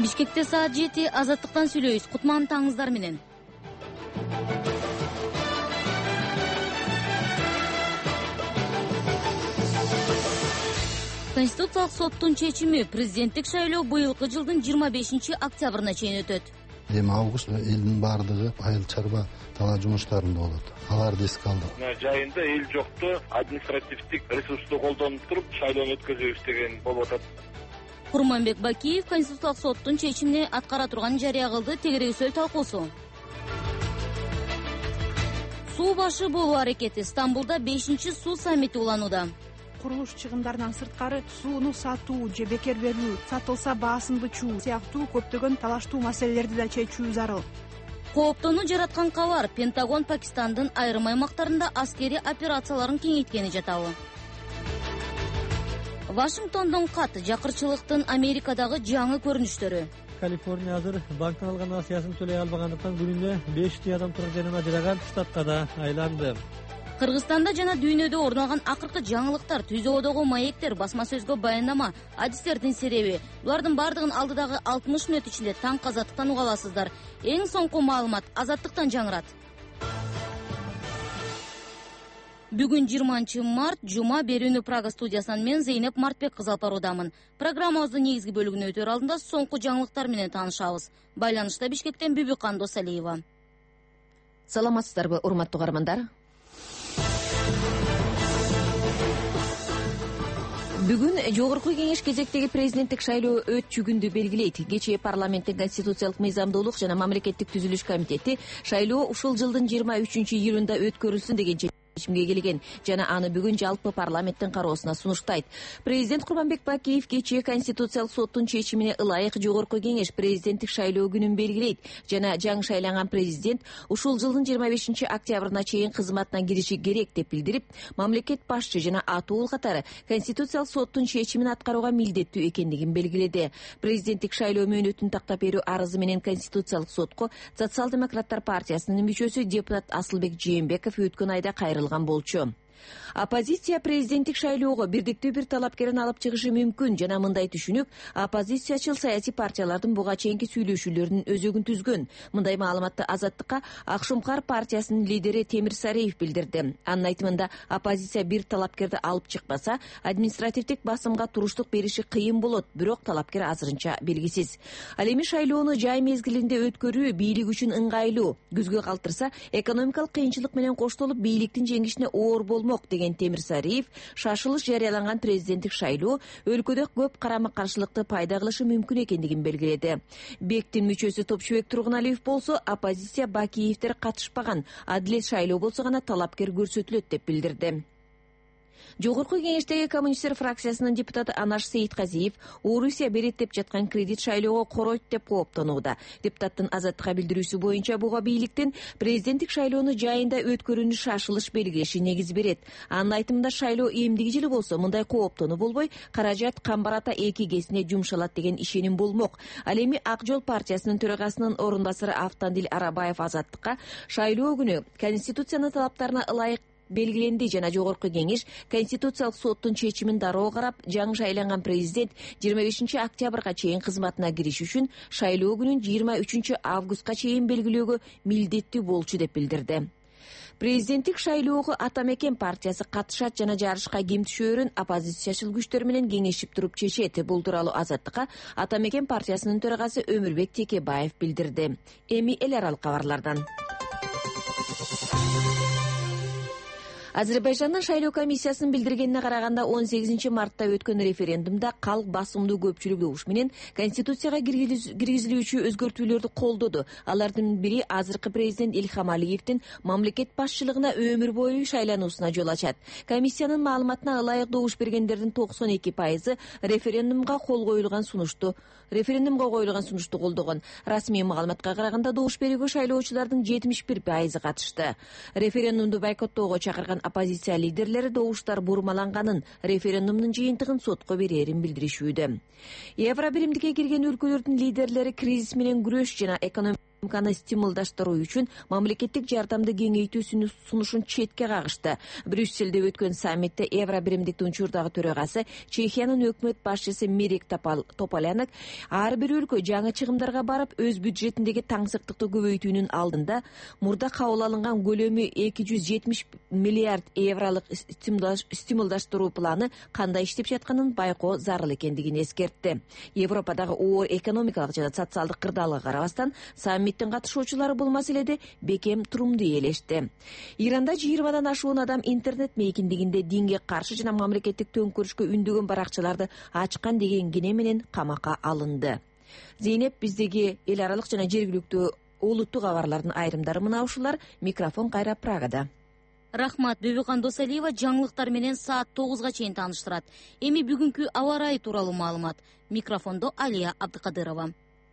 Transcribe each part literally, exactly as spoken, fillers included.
Бишкекте саат жети азаттыктан сүйлөйбүз. Кутман таңыңыздар менен. Конституциялык соттун чечими президенттик шайлоо быйылкы жылдын жыйырма бешинчи октябрына чейин өтөт. Эми август элдин баардыгы айыл чарба талаа жумуштарында болот. Аларды эске алдык. Жайында эл жокту административдик ресурсту колдонуп туруп шайлоону өткөзөбүз деген болуп атат. Курманбек Бакиев Конституциялык соттун чечимине аткара турганын жарыя кылды. Тегерегисөл талкуусу. Суу башы болуу аракети. Стамбулда бешинчи суу саммити уланууда. Курулуш чыгымдарынан сырткары сууну сатуу же бекер берүү, сатылса баасын бычуу сыяктуу көптөгөн талаштуу маселелерди да чечүү зарыл. Кооптоону жараткан кабар. Пентагон Пакистандын айрым аймактарында аскери операцияларын кеңейткени жатабы. Вашингтондон кат жакырчылыктын Америкадагы жаңы көрүнүштөрү. Калифорния азыр банктан алган акциясын төлөй албагандыктан күнүнө беш жүз адам турак жарыма жараган штатка да айланды. Кыргызстанда жана дүйнөдө орун алган акыркы жаңылыктар, түзөөдөгү маектер, басма сөзгө баяндама, адистердин себеби. Булардын бардыгын алдыдагы алтымыш мүнөт ичинде таңкы азаттыктан уга аласыздар. Эң соңку маалымат азаттыктан жаңырат. Бүгүн жыйырманчы март, жума, Берүүнү Прага студиясынан мен Зейнеп Мартбек кызы алып баруудамын. Программабыздын негизги бөлүгүнө өтөр алдында соңку жаңылыктар менен таанышабыз. Байланышта Бишкектен Бүбүкан Досалиева. Саламатсыздарбы, урматтуу каармандар? Бүгүн жогорку кеңеш кезектеги президенттик шайлоо өтчүгүндү белгилейт. Кечээ парламенттин конституциялык мыйзамдуулук жана мамлекеттик түзүлүш комитети шайлоо ушул жылдын жыйырма үчүнчү июлунда өткөрүлсүн деген чечимге келген жана аны бүгүн жалпы парламенттин кароосуна сунуштайт. Президент Курманбек Бакиев кечээ конституциялык соттун чечимине ылайык жогорку кеңеш президенттик шайлоо күнүн белгилейт жана жаңы шайланган президент ушул жылдын жыйырма бешинчи октябрына чейин кызматына кириши керек деп билдирип, мамлекет башчы жана атуул катары конституциялык соттун чечимин аткарууга милдеттүү экендигин белгиледи. Президенттик шайлоо мөөнөтүн тактап берүү арызы менен конституциялык сотко Социал-демократтар партиясынын мүчөсү депутат Асылбек Жээнбеков өткөн айда кайрылган болчу. Оппозиция президенттик шайлоого бирдиктүү бир талапкерин алып чыгышы мүмкүн жана мындай түшүнүк оппозициячыл саясий партиялардын буга чейинки сүйлөшүүлөрүнүн өзөгүн түзгөн. Мындай маалыматты Азаттыкка Акшумкар партиясынын лидери Темир Сариев билдирди. Анын айтымында оппозиция бир талапкерди алып чыкпаса, административдик басымга туруштук бериши кыйын болот, бирок талапкер азырынча белгисиз. Ал эми шайлоону жай мезгилинде өткөрүү бийлик үчүн ыңгайлуу, күзгө калтырса экономикалык кыйынчылык менен коштолуп бийликтин жеңишине оор болмок деген Темир Сариев шашылыш жарыяланган президенттик шайлоо өлкөдө көп карама-каршылыкты пайда кылышы мүмкүн экендигин белгиледи. Бектин мүчөсү Топчубек Тургуналиев болсо оппозиция Бакиевтер катышпаган, адилет шайлоо болсо гана талапкер көрсөтүлөт деп билдирди. Жогорку кеңештеги коммунисттер фракциясынын депутаты Анаш Сейитказиев Орусия берет деп жаткан кредит шайлоого коройт деп кооптонууда. Депутаттын Азаттыкка билдирүүсү боюнча буга бийликтин президенттик шайлоону жайында өткөрүүнү шашылыш белгилеши негиз берет. Анын айтымында шайлоо эмдиги жылы болсо мындай кооптонуу болбой, каражат камбарата эки кесине жумшалат деген ишеним болмок. Ал эми Ак Жол партиясынын төрагасынын орун басары Автандил Арабаев Азаттыкка шайлоо күнү конституциянын талаптарына ылайык белгиленди жана жогорку кеңеш конституциялык соттун чечимин дароо карап, жаңы шайланган президент жыйырма бешинчи октябрга чейин кызматына кириш үчүн шайлоо күнүн жыйырма үчүнчү августка чейин белгилөөгө милдеттүү болчу деп билдирди. Президенттик шайлоого Атамекен партиясы катышат жана жарышка ким түшөөрүн оппозициячыл күчтөр менен кеңешип туруп чечет. Бул тууралуу Азаттыкка Атамекен партиясынын төрагасы Өмүрбек Текебаев билдирди. Эми эл аралык кабарлардан. Азербайжандын шайлоо комиссиясынын билдиргенине караганда он сегизинчи мартта өткөн референдумда калк басымдуу көпчүлүк добуш менен конституцияга киргизилүүчү өзгөртүүлөрдү колдоду. Алардын бири азыркы президент Илхам Алиевдин мамлекет башчылыгына өмүр бою шайлануусуна жол ачат. Комиссиянын маалыматына ылайык добуш бергендердин токсон эки пайызы референдумга кол коюлган сунушту референдумга коюлган сунушту колдогон. Расмий маалыматка караганда добуш берүүгө шайлоочулардын жетимиш бир пайызы катышты. Референдумду бойкоттоого чакырган оппозиция лидерлери добуштар бурмаланганын, референдумдун жыйынтыгын сотко берерин билдиришүүдө. Евро биримдикке кирген өлкөлөрдүн лидерлери кризис менен күрөш жана экономик экономиканы стимулдаштыруу үчүн мамлекеттик жардамды кеңейтүү сунушун четке кагышты. Брюссельде өткөн саммитте Евро биримдиктин учурдагы төрагасы Чехиянын өкмөт башчысы Мирек Тополянок ар бир өлкө жаңы чыгымдарга барып өз бюджетиндеги таңсыктыкты көбөйтүүнүн алдында мурда кабыл алынган көлөмү эки жүз жетимиш миллиард евролук стимулдаштыруу планы кандай иштеп жатканын байкоо зарыл экендигин эскертти. Европадагы оор экономикалык жана социалдык кырдаалга карабастан саммиттин катышуучулары бул маселеде бекем турумду ээлешти. Иранда жыйырмадан ашуун адам интернет мейкиндигинде динге каршы жана мамлекеттик төңкөрүшкө үндөгөн баракчаларды ачкан деген кене менен камакка алынды. Зейнеп, биздеги эл аралык жана жергиликтүү олуттуу кабарлардын айрымдары мына ушулар. Микрофон кайра Прагада. Рахмат. Бөбүкан Досалиева жаңылыктар менен саат тогузга чейин тааныштырат. Эми бүгүнкү аба ырайы тууралуу маалымат. Микрофондо Алия Абдыкадырова.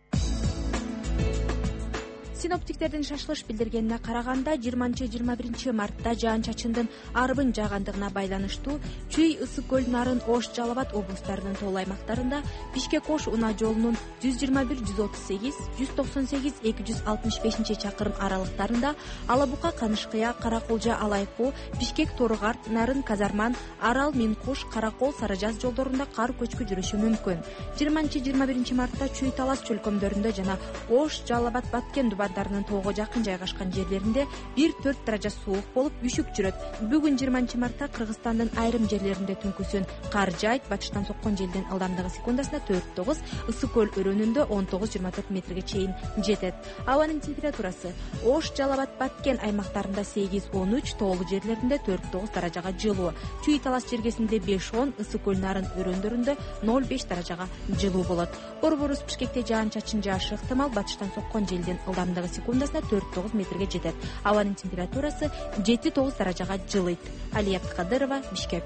Синоптиктердин шашылыш билдиргенине караганда жыйырманчы жыйырма биринчи мартта жаан-чачындын арбын жаагандыгына байланыштуу Чүй, Ысык көл, Нарын, Ош, Жалал Абад облустарынын тоол аймактарында Бишкек-Ош унаа жолунун жүз жыйырма бир жүз отуз сегиз, жүз токсон сегиз, эки жүз алтымыш бешинчи чакырым аралыктарында, Алабука, Канышкыя, Каракулжа, Алайкуу, Бишкек-Торгарт, Нарын, Казарман, Арал, Минкуш, Каракол, Сарыжаз жолдорунда кар көчкү жүрүшү мүмкүн. жыйырманчы жыйырма биринчи мартта Чүй, Талас чөлкөмдөрүндө жана Ош, Жалал Абад, Баткен, Дубандарынын тоого жакын жайгашкан жерлеринде бир төрт даража суук болуп үшүк жүрөт. Бүгүн жыйырманчы мартта Кыргызстандын айрым жерлеринде түнкүсүн кар жаайт. Батыштан соккон желдин ылдамдыгы секундасына төрт тогуз, Ысык көл өрөөнүндө он тогуз жыйырма төрт метрге чейин жетет. Абанын температурасы Ош, Жалал Абад, Баткен аймактарында сегиз он үч, тоолуу жерлеринде төрт тогуз даражага жылуу. Чүй, Талас жергесинде беш он, Ысык көл, Нарын өрөөндөрүндө ноль беш даражага жылуу болот. Борборубуз Бишкекте жаан-чачын жаашы ыктымал. Батыштан соккон желдин ылдамдыгы секундасына төрт тогуз метрге жетет. Абанын температурасы жети тогуз даражага жылыйт. Алия Абдыкадырова, Бишкек.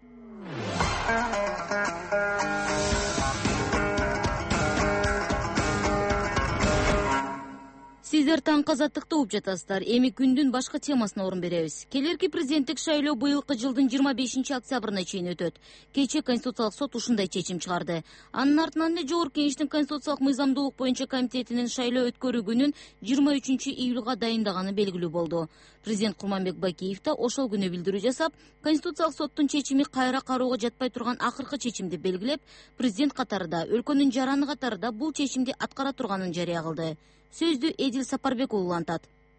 Сиздер таң азаттыкты угуп жатасыздар. Эми күндүн башка темасына орун беребиз. Келерки президенттик шайлоо быйылкы жылдын жыйырма бешинчи октябрына чейин өтөт. Кечээ Конституциялык сот ушундай чечим чыгарды. Анын артынан эле Жогорку Кеңештин Конституциялык мыйзамдуулук боюнча комитетинин шайлоо өткөрүү күнүн жыйырма үчүнчү июлга дайындаганы белгилүү болду. Президент Курманбек Бакиев да ошол күнү билдирүү жасап, Конституциялык соттун чечими кайра кароого жатпай турган акыркы чечимди белгилеп, президент катарында, өлкөнүн жараны катарында бул чечимди аткара турганын жарыя кылды. Сөздү Эдил Сапарбек улантат.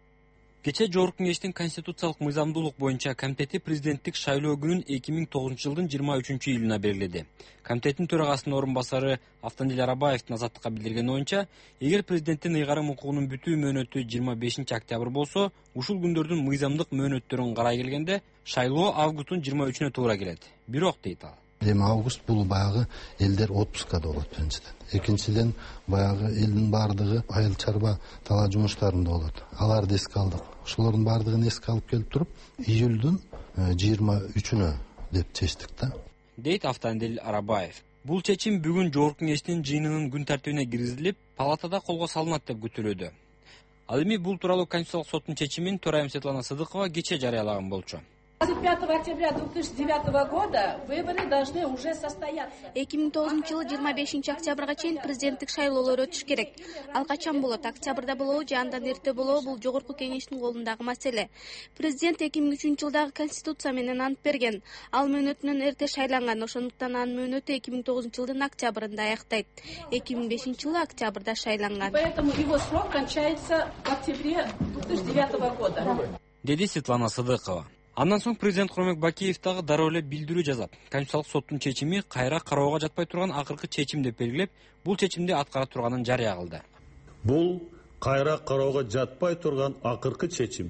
Кечээ Жогорку Кеңештин Конституциялык мыйзамдуулук боюнча комитети президенттик шайлоо күнүн эки миң тогузунчу жылдын жыйырма үчүнчү июлуна белгиледи. Комитеттин төрагасынын орун басары Автандил Арабаевдин Азаттыкка билдирген оюнча, эгер президенттин ыйгарым укугунун бүтүү мөөнөтү жыйырма бешинчи октябрь болсо, ушул күндөрдүн мыйзамдык мөөнөттөрүн карай келгенде шайлоо августтун жыйырма үчүнө туура келет. Бирок дейт ал, эми август бул баягы элдер отпускада болот биринчиден. Экинчиден баягы элдин баардыгы айыл чарба талаа жумуштарында болот. Аларды эске алдык. Ошолордун баардыгын эске алып келип туруп, июлдун жыйырма үчүнө деп чечтик да. Дейт Автандил Арабаев. Бул чечим бүгүн Жогорку Кеңештин жыйынынын күн тартибине киргизилип, палатада колго салынат деп күтүлүүдө. Ал эми бул тууралуу Конституциялык соттун чечимин төрайым Светлана Сыдыкова кечээ жарыялаган болчу. двадцать пятого октября две тысячи девятого года выборы должны уже состояться. эки миң тогузунчу жылы жыйырма бешинчи октябрга чейин президенттик шайлоолор өтүш керек. Ал качан болот? Октябрда болобу же андан эрте болобу? Бул Жогорку Кеңештин колундагы маселе. Президент эки миң үчүнчү жылдагы конституция менен ант берген. Ал мөөнөтүнөн эрте шайланган. Ошондуктан анын мөөнөтү эки миң тогузунчу жылдын октябрында аяктайт. эки миң бешинчи жылы октябрда шайланган. Поэтому его срок кончается в октябре две тысячи девятого года. Деди Светлана Сыдыкова. Андан соң президент Курманбек Бакиев дагы дароо эле билдирүү жасап, Конституциялык соттун чечими кайра кароого жатпай турган акыркы чечим деп белгилеп, бул чечимди аткара турганын жарыя кылды. Бул кайра кароого жатпай турган акыркы чечим.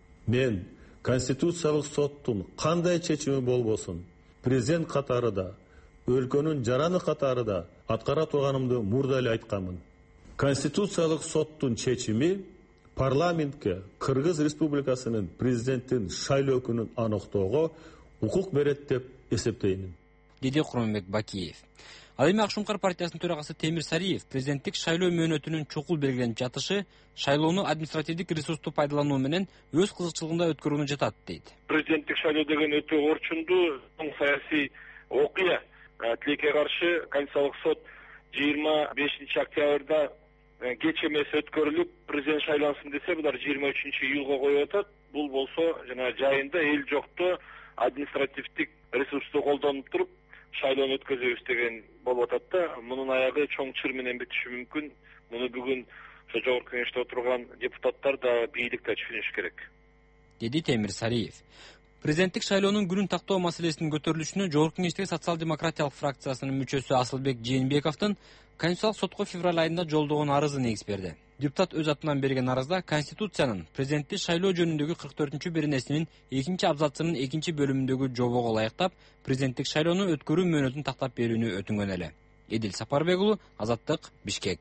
Мен Конституциялык соттун кандай чечими болбосун, президент катарында, өлкөнүн жараны катарында аткара турганымды мурда эле айтканмын. Конституциялык соттун чечими парламентке Кыргыз Республикасынын президенттин шайлоо күнүн аныктоого укук берет деп эсептеймин, деди Курманбек Бакиев. Ал эми Акшумкар партиясынын төрагасы Темир Сариев президенттик шайлоо мөөнөтүнүн чукул белгиленип жатышы шайлоону административдик ресурсту пайдалануу менен өз кызыкчылыгында өткөрүүнү жатат дейт. Президенттик шайлоо деген өтө орчундуу саясий окуя. Тилекке каршы Конституциялык сот жыйырма бешинчи октябрда кеч эмес өткөрүлүп президент шайлансын десе булар жыйырма үчүнчү июлга коюп атат. Бул болсо жана жайында эл жокто административдик ресурсту колдонуп туруп шайлоону өткөзөбүз деген болуп атат да. Мунун аягы чоң чыр менен битиши мүмкүн. Муну бүгүн ошо жогорку кеңеште отурган депутаттар да бийлик да түшүнүш керек, деди Темир Сариев. Президенттик шайлоонун күнүн тактоо маселесинин көтөрүлүшүнө жогорку кеңештеги социал-демократиялык фракциясынын мүчөсү Асылбек Жээнбековдун Конституциялык сотко февраль айында жолдогон арызы негиз берди. Депутат өз атынан берген арызда Конституциянын президенттик шайлоо жөнүндөгү кырк төртүнчү беренесинин экинчи абзацынын экинчи бөлүмүндөгү жобого ылайыктап президенттик шайлоону өткөрүү мөөнөтүн тактап берүүнү өтүнгөн эле. Эдил Сапарбек уулу, Азаттык, Бишкек.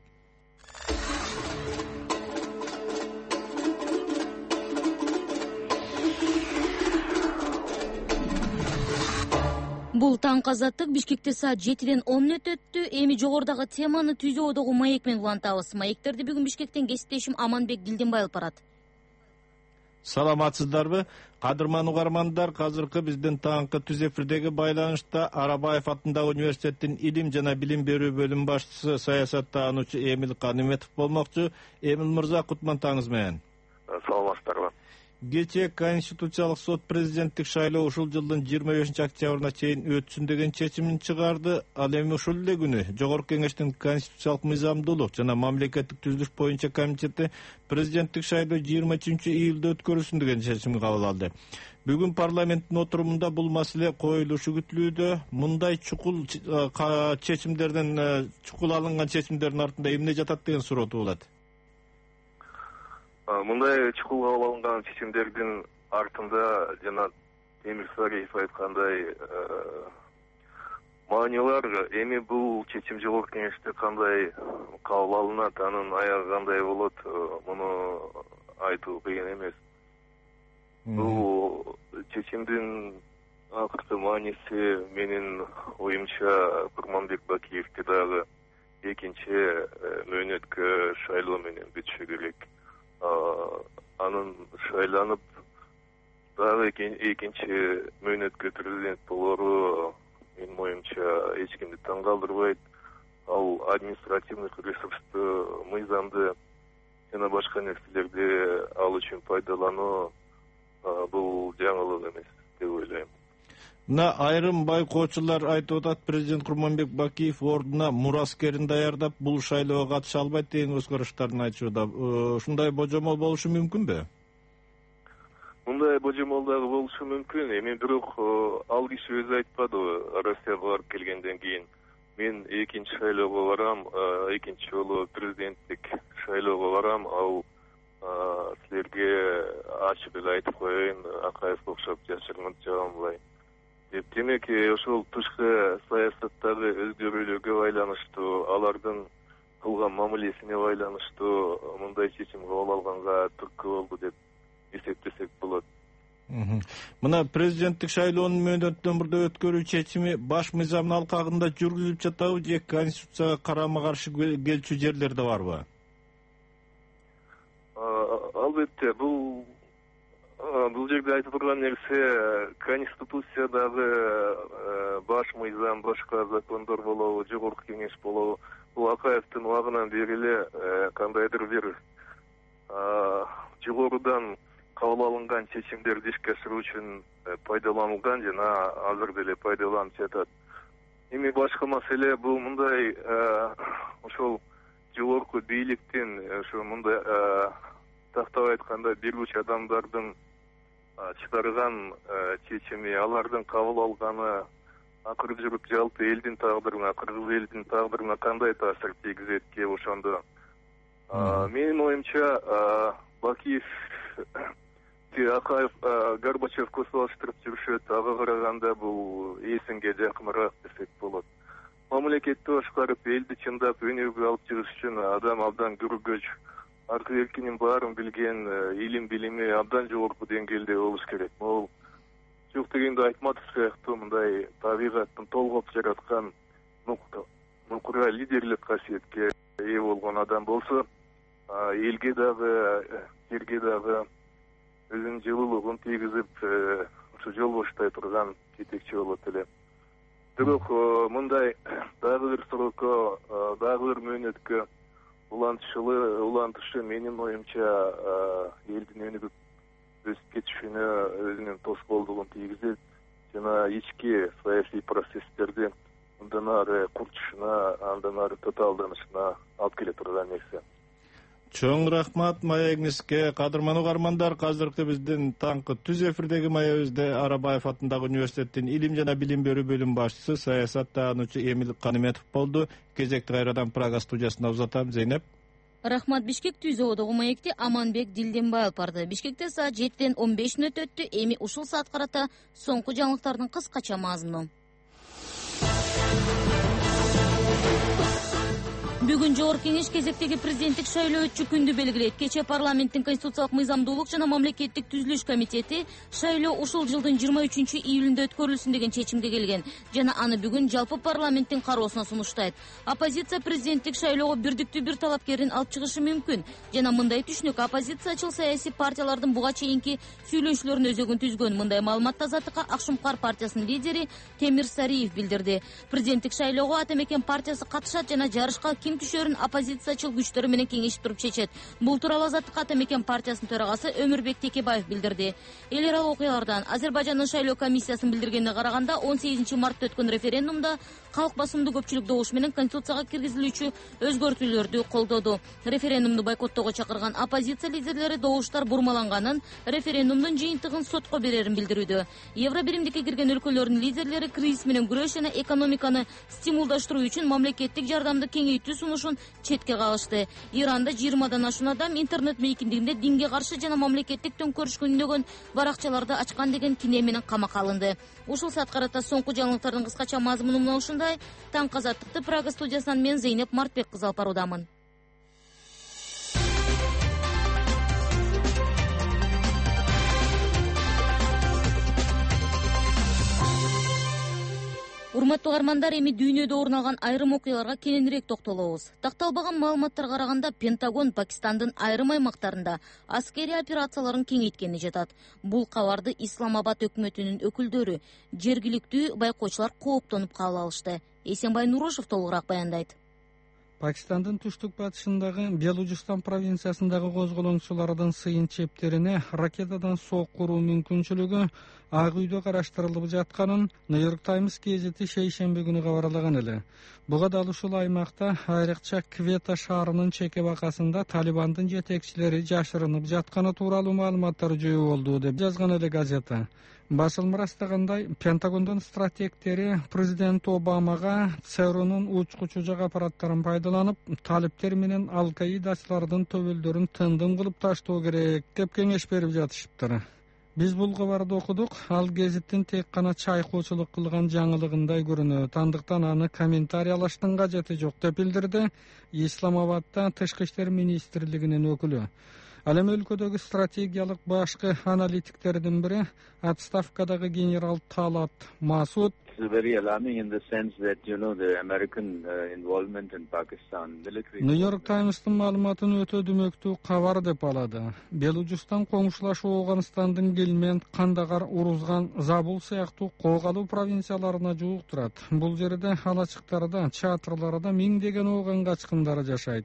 Бул таң Азаттык. Бишкекте саат жетиден он мүнөт өттү. Эми жогорудагы теманы Түзө Одогу маек менен улантабыз. Маектерди бүгүн Бишкектен кесиптешим Аманбек Дилдинбай алып барат. Саламатсыздарбы? Кадырман угармандар, азыркы биздин таңкы түз эфирдеги байланышта Арабаев атындагы университеттин илим жана билим берүү бөлүм башчысы саясаттануучу Эмил Каныметов болмокчу. Эмил мырза, кутмантаңыз менен. Саламатсыздарбы. Кечээ Конституциялык сот президенттик шайлоо ушул жылдын жыйырма бешинчи октябрына чейин өтсүн деген чечимин чыгарды. Ал эми ушул эле күнү Жогорку кеңештин конституциялык мыйзамдуулук жана мамлекеттик түзүлүш боюнча комитети президенттик шайлоо жыйырма үчүнчү июлда өткөрүлсүн деген чечим кабыл алды. Бүгүн парламенттин отурумунда бул маселе коюлушу күтүлүүдө. Мындай чукул чечимдерден, чукул алынган чечимдердин артында эмне жатат деген суроо туулат. Мындай чукул кабыл алынган чечимдердин артында жана Темир Сариев айткандай маанилар, эми бул чечим жогорку кеңеште кандай кабыл алынат, анын аягы кандай болот, муну айтуу кыйын эмес. Бул чечимдин акыркы мааниси менин оюмча Курманбек Бакиевди дагы экинчи мөөнөткө шайлоо менен бүтүшү керек. Анын шайланып дагы экинчи мөөнөткө президент болору менин оюмча эч кимди таң калтырбайт. Ал административдик ресурсту, мыйзамды жана башка нерселерди ал үчүн пайдалануу бул жаңылык эмес деп ойлойм. Мына айрым байкоочулар айтып атат, президент Курманбек Бакиев ордуна мураскерин даярдап, бул шайлоого катыша албайт деген көз караштарын айтышууда. Ушундай божомол болушу мүмкүнбү? Мындай божомол дагы болушу мүмкүн. Эми бирок ал киши өзү айтпадыбы, Россияга барып келгенден кийин мен экинчи шайлоого барам, экинчи жолу президенттик шайлоого барам, ал силерге ачык эле айтып коеюн, Акаевге окшоп жашырынып жагамбай деп. Демек, ошол тышкы саясаттагы өзгөрүүлөргө байланыштуу, алардын кылган мамилесине байланыштуу мындай чечим кабыл алганга түрткү болду деп эсептесек болот. Мына президенттик шайлоонун мөөнөттөн мурда өткөрүү чечими баш мыйзамдын алкагында жүргүзүлүп жатабы же Конституцияга карама каршы келчү жерлер да барбы? Албетте, бул бул жерде айтып турган нерсе Конституциядагы баш мыйзам, башка закондор болобу, жогорку кеңеш болобу, бул Акаевдин убагынан бери эле кандайдыр бир жогорудан кабыл алынган чечимдерди ишке ашыруу үчүн пайдаланылган жана азыр деле пайдаланып жатат. Эми башка маселе бул мындай ошол жогорку бийликтин ошо мындай тактап айтканда бирүүчү адамдардын чыгарган чечими, алардын кабыл алганы акыры жүрүп жалпы элдин тагдырына, кыргыз элдин тагдырына кандай таасир тийгизет кеп ошондо. Менин оюмча Бакиев Акаев Горбачевго салыштырып жүрүшөт, ага караганда бул эсинге жакыныраак десек болот. Мамлекетти башкарып, элди чындап өнүгүүгө алып чыгыш үчүн адам абдан көргөч, аркы эркинин баарын билген, илим билими абдан жогорку деңгээлде болуш керек. Могул жок дегенде Айтматов сыяктуу мындай табигаттын толгоп жараткан нукура лидерлик касиетке ээ болгон адам болсо, элге дагы, жерге дагы өзүнүн жылуулугун тийгизип, ушу жол боштой турган жетекчи болот эле. Бирок мындай дагы бир срокко, дагы бир мөөнөткө улантышылы улантышы менин оюмча элдин өнүгүп өсүп кетишине өзүнүн тоскоолдугун тийгизет жана ички саясий процесстердин мындан ары курчушуна, андан ары татаалданышына алып келе турган нерсе. Чоң рахмат маегиңизге. Кадырман угармандар, азыркы биздин таңкы түз эфирдеги маегибизде Арабаев атындагы университеттин илим жана билим берүү бөлүм башчысы, саясат таануучу Эмил Каныметов болду. Кезекти кайрадан Прага студиясына узатам. Зейнеп. Рахмат. Бишкек түзөөдөгү маекти Аманбек Дилденбай алып барды. Бишкекте саат жетиден он беш мүнөт өттү. Эми ушул саат карата соңку жаңылыктардын кыскача мазмуну. Бүгүн Жогорку Кеңеш кезектеги президенттик шайлоо өтчү күндү белгилейт. Кечээ парламенттин Конституциялык мыйзамдуулук жана мамлекеттик түзүлүш комитети шайлоо ушул жылдын жыйырма үчүнчү июлунда өткөрүлсүн деген чечимге келген жана аны бүгүн жалпы парламенттин кароосуна сунуштайт. Оппозиция президенттик шайлоого бирдиктүү бир талапкерин алып чыгышы мүмкүн жана мындай түшүнүк оппозициячыл саясий партиялардын буга чейинки сүйлөшүүлөрүн өзөгүн түзгөн. Мындай маалыматты Азаттыкка Ак Шумкар партиясынын лидери Темир Сариев билдирди. Президенттик шайлоого Ата Мекен партиясы катышат жана жарышка ким түшөрүн оппозициячыл күчтөр менен кеңешип туруп чечет. Бул тууралуу Азаттыкка Ата Мекен партиясынын төрагасы Өмүрбек Текебаев билдирди. Эл аралык окуялардан Азербайжандын шайлоо комиссиясынын билдиргенине караганда он сегизинчи мартта өткөн референдумда калк басымдуу көпчүлүк добуш менен Конституцияга киргизилүүчү өзгөртүүлөрдү колдоду. Референдумду бойкоттоого чакырган оппозиция лидерлери добуштар бурмаланганын, референдумдун жыйынтыгын сотко берерин билдирүүдө. Евро биримдикке кирген өлкөлөрдүн лидерлери кризис менен күрөш жана экономиканы стимулдаштыруу үчүн мамлекеттик жардамды кеңейтүү сунушун четке кагышты. Иранда жыйырмадан ашуун адам интернет мейкиндигинде динге каршы жана мамлекеттик төңкөрүшкө үндөгөн баракчаларды ачкан деген кине менен камакка алынды. Ушул саат карата соңку жаңылыктардын кыскача мазмуну мына ушундай. Таң Азаттыкты Прага студиясынан мен Зейнеп Мартбек кызы алып баруудамын. Урматтуу угармандар, эми дүйнөдө орун алган айрым окуяларга кененирээк токтолобуз. Такталбаган маалыматтарга караганда Пентагон Пакистандын айрым аймактарында аскерий операцияларын кеңейткени жатат. Бул кабарды Исламабад өкмөтүнүн өкүлдөрү, жергиликтүү байкоочулар кооптонуп кабыл алышты. Эсенбай Нурушев толугураак баяндайт. Пакистандын түштүк батышындагы Белужистан провинциясындагы козголоңчулардын сыйын чептерине ракетадан сок куруу мүмкүнчүлүгү Ак үйдө караштырылып жатканын Нью-Йорк Таймс гезити шейшемби күнү кабарлаган эле. Буга дал ушул аймакта, айрыкча Квета шаарынын чеке бакасында Талибандын жетекчилери жашырынып жатканы тууралуу маалыматтар жөө болду деп жазган эле газета. Басылма растагандай, Пентагондун стратегтери президент Обамага ЦРУнун учкучу жак аппараттарын пайдаланып, талиптер менен Ал-Каидачылардын төбөлдөрүн тындым кылып таштоо керек деп кеңеш берип жатышыптыр. Биз бул кабарды окудук, ал гезиттин тек гана чайкоочулук кылган жаңылыгындай көрүнөт. Андыктан аны комментариялаштын кажети жок деп билдирди Исламабадда Тышкы иштер министрлигинин өкүлү. Ал эми өлкөдөгү стратегиялык башкы аналитиктердин бири отставкадагы генерал Талат Масуд Нью-Йорк Таймстын маалыматын өтө дүмөктүү кабар деп алады. Белужистан коңшулашуу Ауганстандын Гельмент, Кандагар, Урузган, Забул сыяктуу коогалуу провинцияларына жууктурат. Бул жерде алачыктарда, чатырларда миңдеген ооган качкындары жашайт.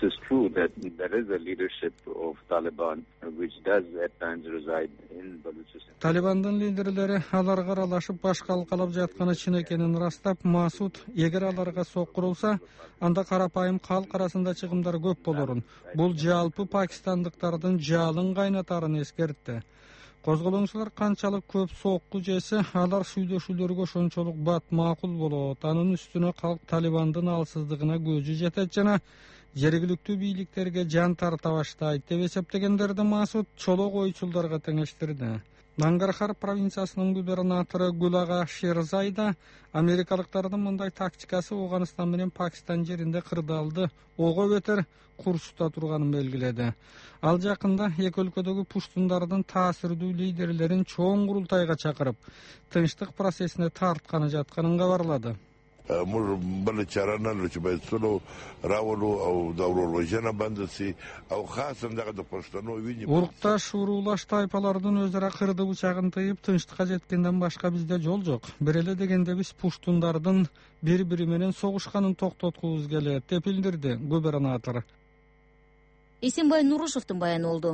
Талибандын лидерлери аларга аралашып баш калкалап жатканы чын экенин ырастап, Масуд, эгер аларга сок курулса, анда карапайым калк арасында чыгымдар көп болорун. Бул жалпы пакистандыктардын жалын кайнатарын эскертти. Козголоңчулар канчалык көп сокку жесе, алар сүйлөшүүлөргө ошончолук бат макул болот. Анын үстүнө калк Талибандын алсыздыгына көзү жетет жана жергиликтүү бийликтерге жан тарта баштайт деп эсептегендерди Масуд чолок ойчулдарга теңештирди. Нангархар провинциясынын губернатору Гулага Шерзайда америкалыктардын мындай тактикасы Ауганстан менен Пакистан жеринде кырдаалды ого бетер курчута турганын белгиледи. Ал жакында эки өлкөдөгү пуштундардын таасирдүү лидерлерин чоң курултайга чакырып, тынчтык процессине тартканы жатканын кабарлады. Урукташ, уруулаш тайпалардын өз ара кырды бычагын тыйып, тынчтыкка жеткенден башка бизде жол жок. Бир эле дегенде биз пуштундардын бири-бири менен согушканын токтоткубуз келет деп билдирди губернатор. Эсенбай Нурушевдун баяны болду.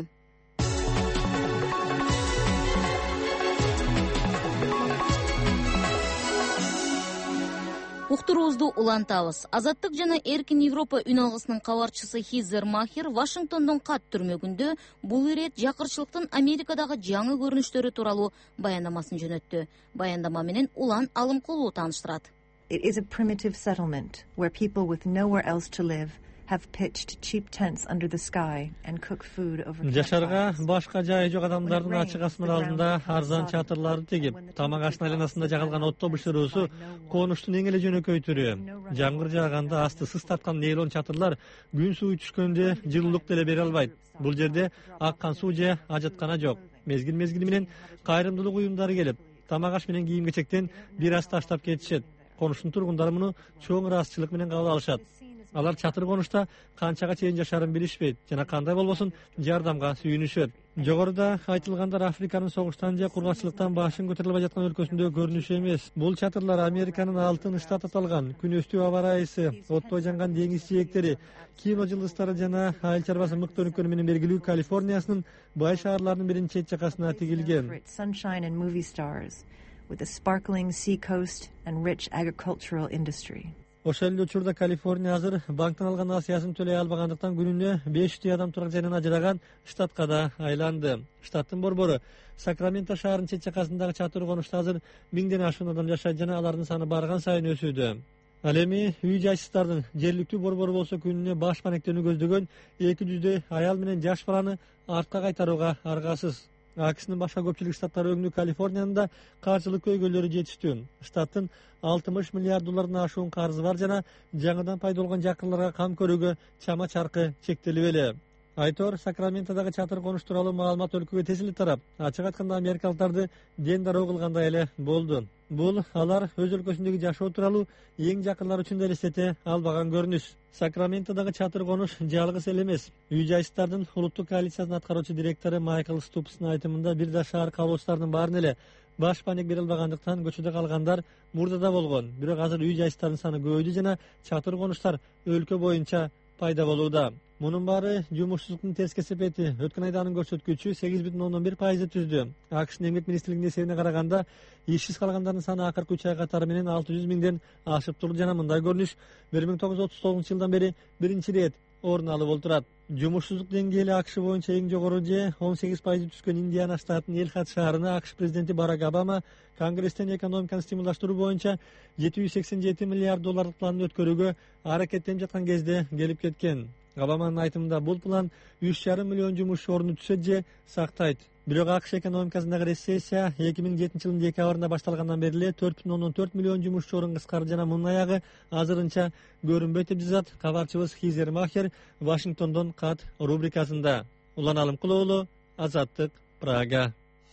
Уктуруубузду улантабыз. Азаттык жана Эркин Европа үн алгысынын кабарчысы Хизер Махер Вашингтондун кат түрмөгүндө бул ирет жакырчылыктын Америкадагы жаңы көрүнүштөрү тууралуу баяндамасын жөнөттү. Баяндама менен улан Алымкулуу тааныштырат. It is a primitive settlement where people with nowhere else to live have pitched cheap tents under the sky and cook food over campfires. Жашарга башка жайы жок адамдардын ачык асман алдында арзан чатырларды тигип, тамак аштын айланасында жагалган отто бышыруусу конуштун эң эле жөнөкөй түрү. Жамгыр жааганда асты сыз тарткан нейлон чатырлар күн суу түшкөндө жылуулук деле бере албайт. Бул жерде аккан суу же ажаткана жок. Мезгил мезгили менен кайрымдуулук уюмдары келип, тамак аш менен кийим-кечектен бир аз таштап кетишет. Конуштун тургундары муну чоң ыраазычылык менен кабыл алышат. Алар чатыр конушта канчага чейин жашарын билишпейт жана кандай болбосун жардамга сүйүнүшөт. Жогоруда айтылгандар Африканын согуштан же кургакчылыктан башын көтөрүлө албай жаткан өлкөсүндө көрүнүш эмес. Бул чатырлар Американын алтын штат аталган күнөстүү аба ырайысы, оттой жанган деңиз жээктери, кино жылдыздары жана айыл чарбасы мыкты өнүккөнү менен белгилүү Калифорниясынын бай шаарларынын биринин чет жакасына тигилген. Sunshine and movie stars with a sparkling sea coast and rich agricultural industry. Ошол эле учурда Калифорния азыр банктан алган насыясын төлөй албагандыктан күнүнө беш жүздөй адам турак жайынан ажыраган штатка да айланды. Штаттын борбору Сакраменто шаарынын чет жакасындагы чатыр конушта азыр миңден ашуун адам жашайт жана алардын саны барган сайын өсүүдө. Ал эми үй жайсыздардын жергиликтүү борбору болсо күнүнө баш банектени көздөгөн эки жүздөй аял менен жаш баланы артка кайтарууга аргасыз. АКШнын башка көпчүлүк штаттары өңдүү Калифорниянын да каржылык көйгөйлөрү жетиштүү. Штаттын алтымыш миллиард доллардан ашуун карызы бар жана жаңыдан пайда болгон жакырларга кам көрүүгө чама чаркы чектелип эле. Айтор Сакраментодагы чатыр конуш тууралуу маалымат өлкөгө тез эле тарап, ачык айтканда америкалыктарды ден дароо кылгандай эле болду. Бул алар өз өлкөсүндөгү жашоо тууралуу эң жакындар үчүн да элестете албаган көрүнүш. Сакраментодагы чатыр конуш жалгыз эле эмес. Үй жайсыздардын улуттук коалициясынын аткаруучу директору Майкл Ступстын айтымында бир да шаар калоочулардын баарын эле баш банек бере албагандыктан көчөдө калгандар мурда да болгон. Бирок азыр үй жайсыздардын саны көбөйдү жана чатыр конуштар өлкө боюнча пайда болууда. Мунун баары жумушсуздуктун терс кесепети. Өткөн айда анын көрсөткүчү сегиз бүтүн ондон бир пайызды түздү. АКШнын эмгек министрлигинин эсебине караганда, ишсиз калгандардын саны акыркы үч ай катары менен алты жүз миңден ашып турду жана мындай көрүнүш бир миң тогуз жүз отуз тогузунчу жылдан бери биринчи ирет орун алып отурат. Жумушсуздук деңгээли АКШ боюнча эң жогору же он сегиз пайызды түзгөн Индиана штатынын Элхат шаарына АКШ президенти Барак Обама Конгресстен экономиканы стимулдаштыруу боюнча жети жүз сексен жети миллиард долларлык планды өткөрүүгө аракеттенип жаткан кезде келип кеткен. Обаманын айтымында бул план үч жарым миллион жумуш орну түзөт же сактайт. Бирок АКШ экономикасындагы рецессия эки миң жетинчи жылдын декабрында башталгандан бери эле төрт бүтүн ондон төрт миллион жумушчу орун кыскарды жана мунун аягы азырынча көрүнбөйт деп жазат кабарчыбыз Хизер Махер Вашингтондон кат рубрикасында. Улан Алымкулуу уулу, Азаттык, Прага.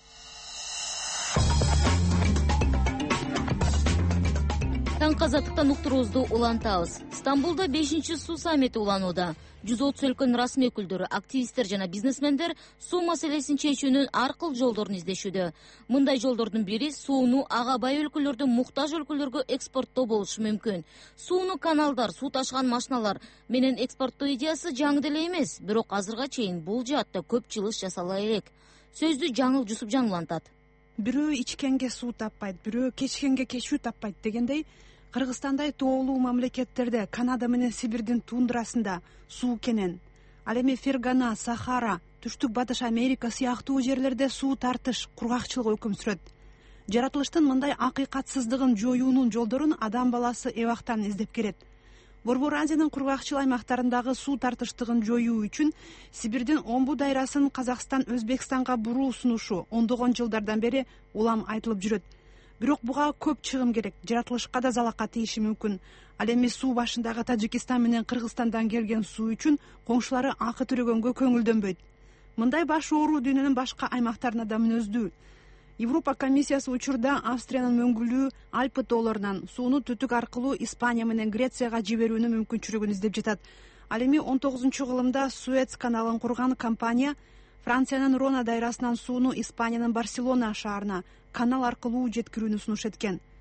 Таң казаттыктан уктуруубузду улантабыз. Стамбулда бешинчи суу саммити уланууда. жүз отуз өлкөнүн расмий өкүлдөрү, активисттер жана бизнесмендер суу маселесин чечүүнүн ар кыл жолдорун издешүүдө. Мындай жолдордун бири сууну ага бай өлкөлөрдөн муктаж өлкөлөргө экспорттоо болушу мүмкүн. Сууну каналдар, суу ташыган машиналар менен экспорттоо идеясы жаңы деле эмес, бирок азырга чейин бул жаатта көп чыгыш жасала элек. Сөздү Жаңыл Жусупжан улантат. Бирөө ичкенге суу таппайт, бирөө кечкенге кечүү таппайт дегендей, Кыргызстандай тоолуу мамлекеттерде Канада менен Сибирдин тундрасында суу кенен. Ал эми Фергана, Сахара, Түштүк Батыш Америка сыяктуу жерлерде суу тартыш, кургакчылык өкүм сүрөт. Жаратылыштын мындай акыйкатсыздыгын жоюунун жолдорун адам баласы эбактан издеп келет. Борбор Азиянын кургакчыл аймактарындагы суу тартыштыгын жоюу үчүн Сибирдин Омбу дайрасын Казакстан Өзбекстанга буруу сунушу ондогон жылдардан бери улам айтылып жүрөт. Бирок буга көп чыгым керек, жаратылышка да залакка тийиши мүмкүн. Ал эми суу башындагы Тажикстан менен Кыргызстандан келген суу үчүн коңшулары акы төлөгөнгө көңүлдөнбөйт. Мындай баш оору дүйнөнүн башка аймактарына да мүнөздүү. Европа комиссиясы учурда Австриянын мөңгүлүү Альпы тоолорунан сууну түтүк аркылуу Испания менен Грецияга жиберүүнүн мүмкүнчүлүгүн издеп жатат. Ал эми он тогузунчу кылымда Суэц каналын курган компания Франциянын Рона дайрасынан сууну Испаниянын Барселона шаарына канал аркылуу жеткирүүнү сунуш эткен.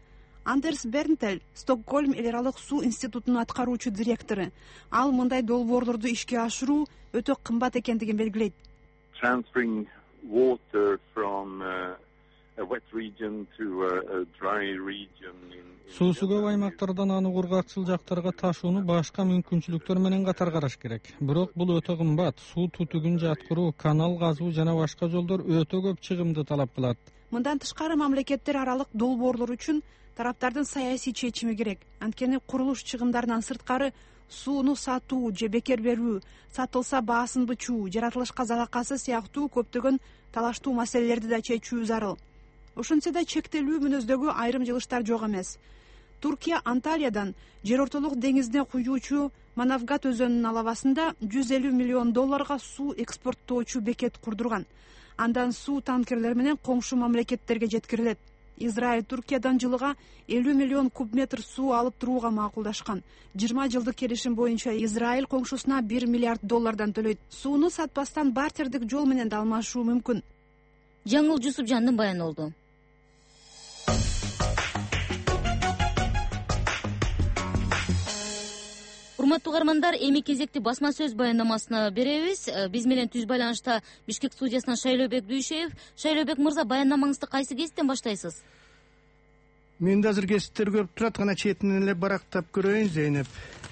Андерс Бернтель Стокгольм эл аралык суу институтунун аткаруучу директору. Ал мындай долбоорлорду ишке ашыруу өтө кымбат экендигин белгилейт. Transferring water from uh, a wet region to a, a dry region in суусу көп аймактардан аны кургакчыл жактарга ташууну башка мүмкүнчүлүктөр менен катар караш керек. Бирок бул өтө кымбат. Суу түтүгүн жаткыруу, канал казуу жана башка жолдор өтө көп чыгымды талап кылат. Мындан тышкары мамлекеттер аралык долбоорлор үчүн тараптардын саясий чечими керек. Анткени курулуш чыгымдарынан сырткары сууну сатуу же бекер берүү, сатылса баасын бычуу, жаратылышка залакасы сыяктуу көптөгөн талаштуу маселелерди да чечүү зарыл. Ошентсе да чектелүү мүнөздөгү айрым жылыштар жок эмес. Туркия Анталиядан жер ортолук деңизине куюучу Манавгат өзөнүнүн алабасында жүз элүү миллион долларга суу экспорттоочу бекет курдурган. Андан суу танкерлери менен коңшу мамлекеттерге жеткирилет. Израиль Туркиядан жылыга элүү миллион куб метр суу алып турууга макулдашкан. жыйырма жылдык келишим боюнча Израиль коңшусуна бир миллиард доллардан төлөйт. Сууну сатпастан бартердик жол менен да алмашуу мүмкүн. Жаңыл Жусупжандын баяны болду. Урматтуу угармандар, эми кезекти басма сөз баяндамасына беребиз. Биз менен түз байланышта Бишкек студиясынан Шайлообек Дүйшеев. Шайлообек мырза, баяндамаңызды кайсы кезиттен баштайсыз? Менде азыр кесиптер көп турат, гана четинен эле барактап көрөйүн, Зейнеп.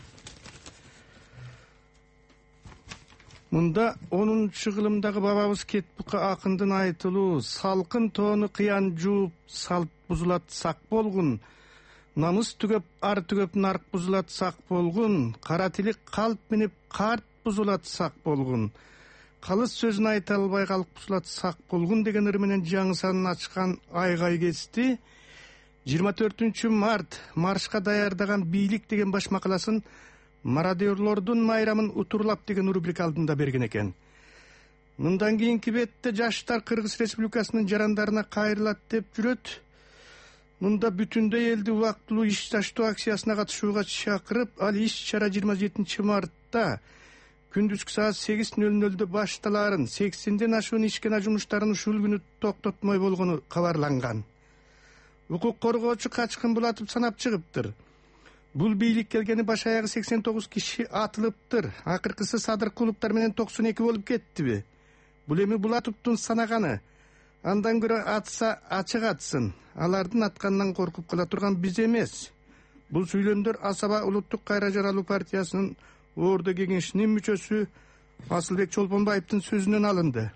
Мында онунчу кылымдагы бабабыз Кетбука акындын айтылуу: салкын тоону кыян жууп, салт бузулат сак болгун. Намыс түгөп, ар түгөп, нарк бузулат сак болгун. Кара тилик калп минип, карт бузулат сак болгун. Калыс сөзүн айта албай калп бузулат сак болгун деген ыр менен жаңы санын ачкан айгай кести жыйырма төртүнчү март маршка даярдаган бийлик деген баш макаласын мародерлордун майрамын утурлап деген рубрика алдында берген экен. Мындан кийинки бетте жаштар Кыргыз Республикасынын жарандарына кайрылат деп жүрөт. Мында бүтүндөй элди убактылуу иш таштоо акциясына катышууга чакырып, ал иш чара жыйырма жетинчи мартта күндүзгү саат сегиз нөл нөлдө башталаарын, сексенден ашуун ишкана жумуштарын ушул күнү токтотмой болгону кабарланган. Укук коргоочу качкын булатып санап чыгыптыр. Бул бийлик келгени баш аягы сексен тогуз киши атылыптыр. Акыркысы Садыр клубтар менен токсон эки болуп кеттиби? Бул эми Булатовдун санаганы. Андан көрө атса ачык атсын. Алардын аткандан коркуп кала турган биз эмес. Бул сүйлөмдөр Асаба улуттук кайра жаралуу партиясынын Ордо кеңешинин мүчөсү Асылбек Чолпонбаевдин сөзүнөн алынды.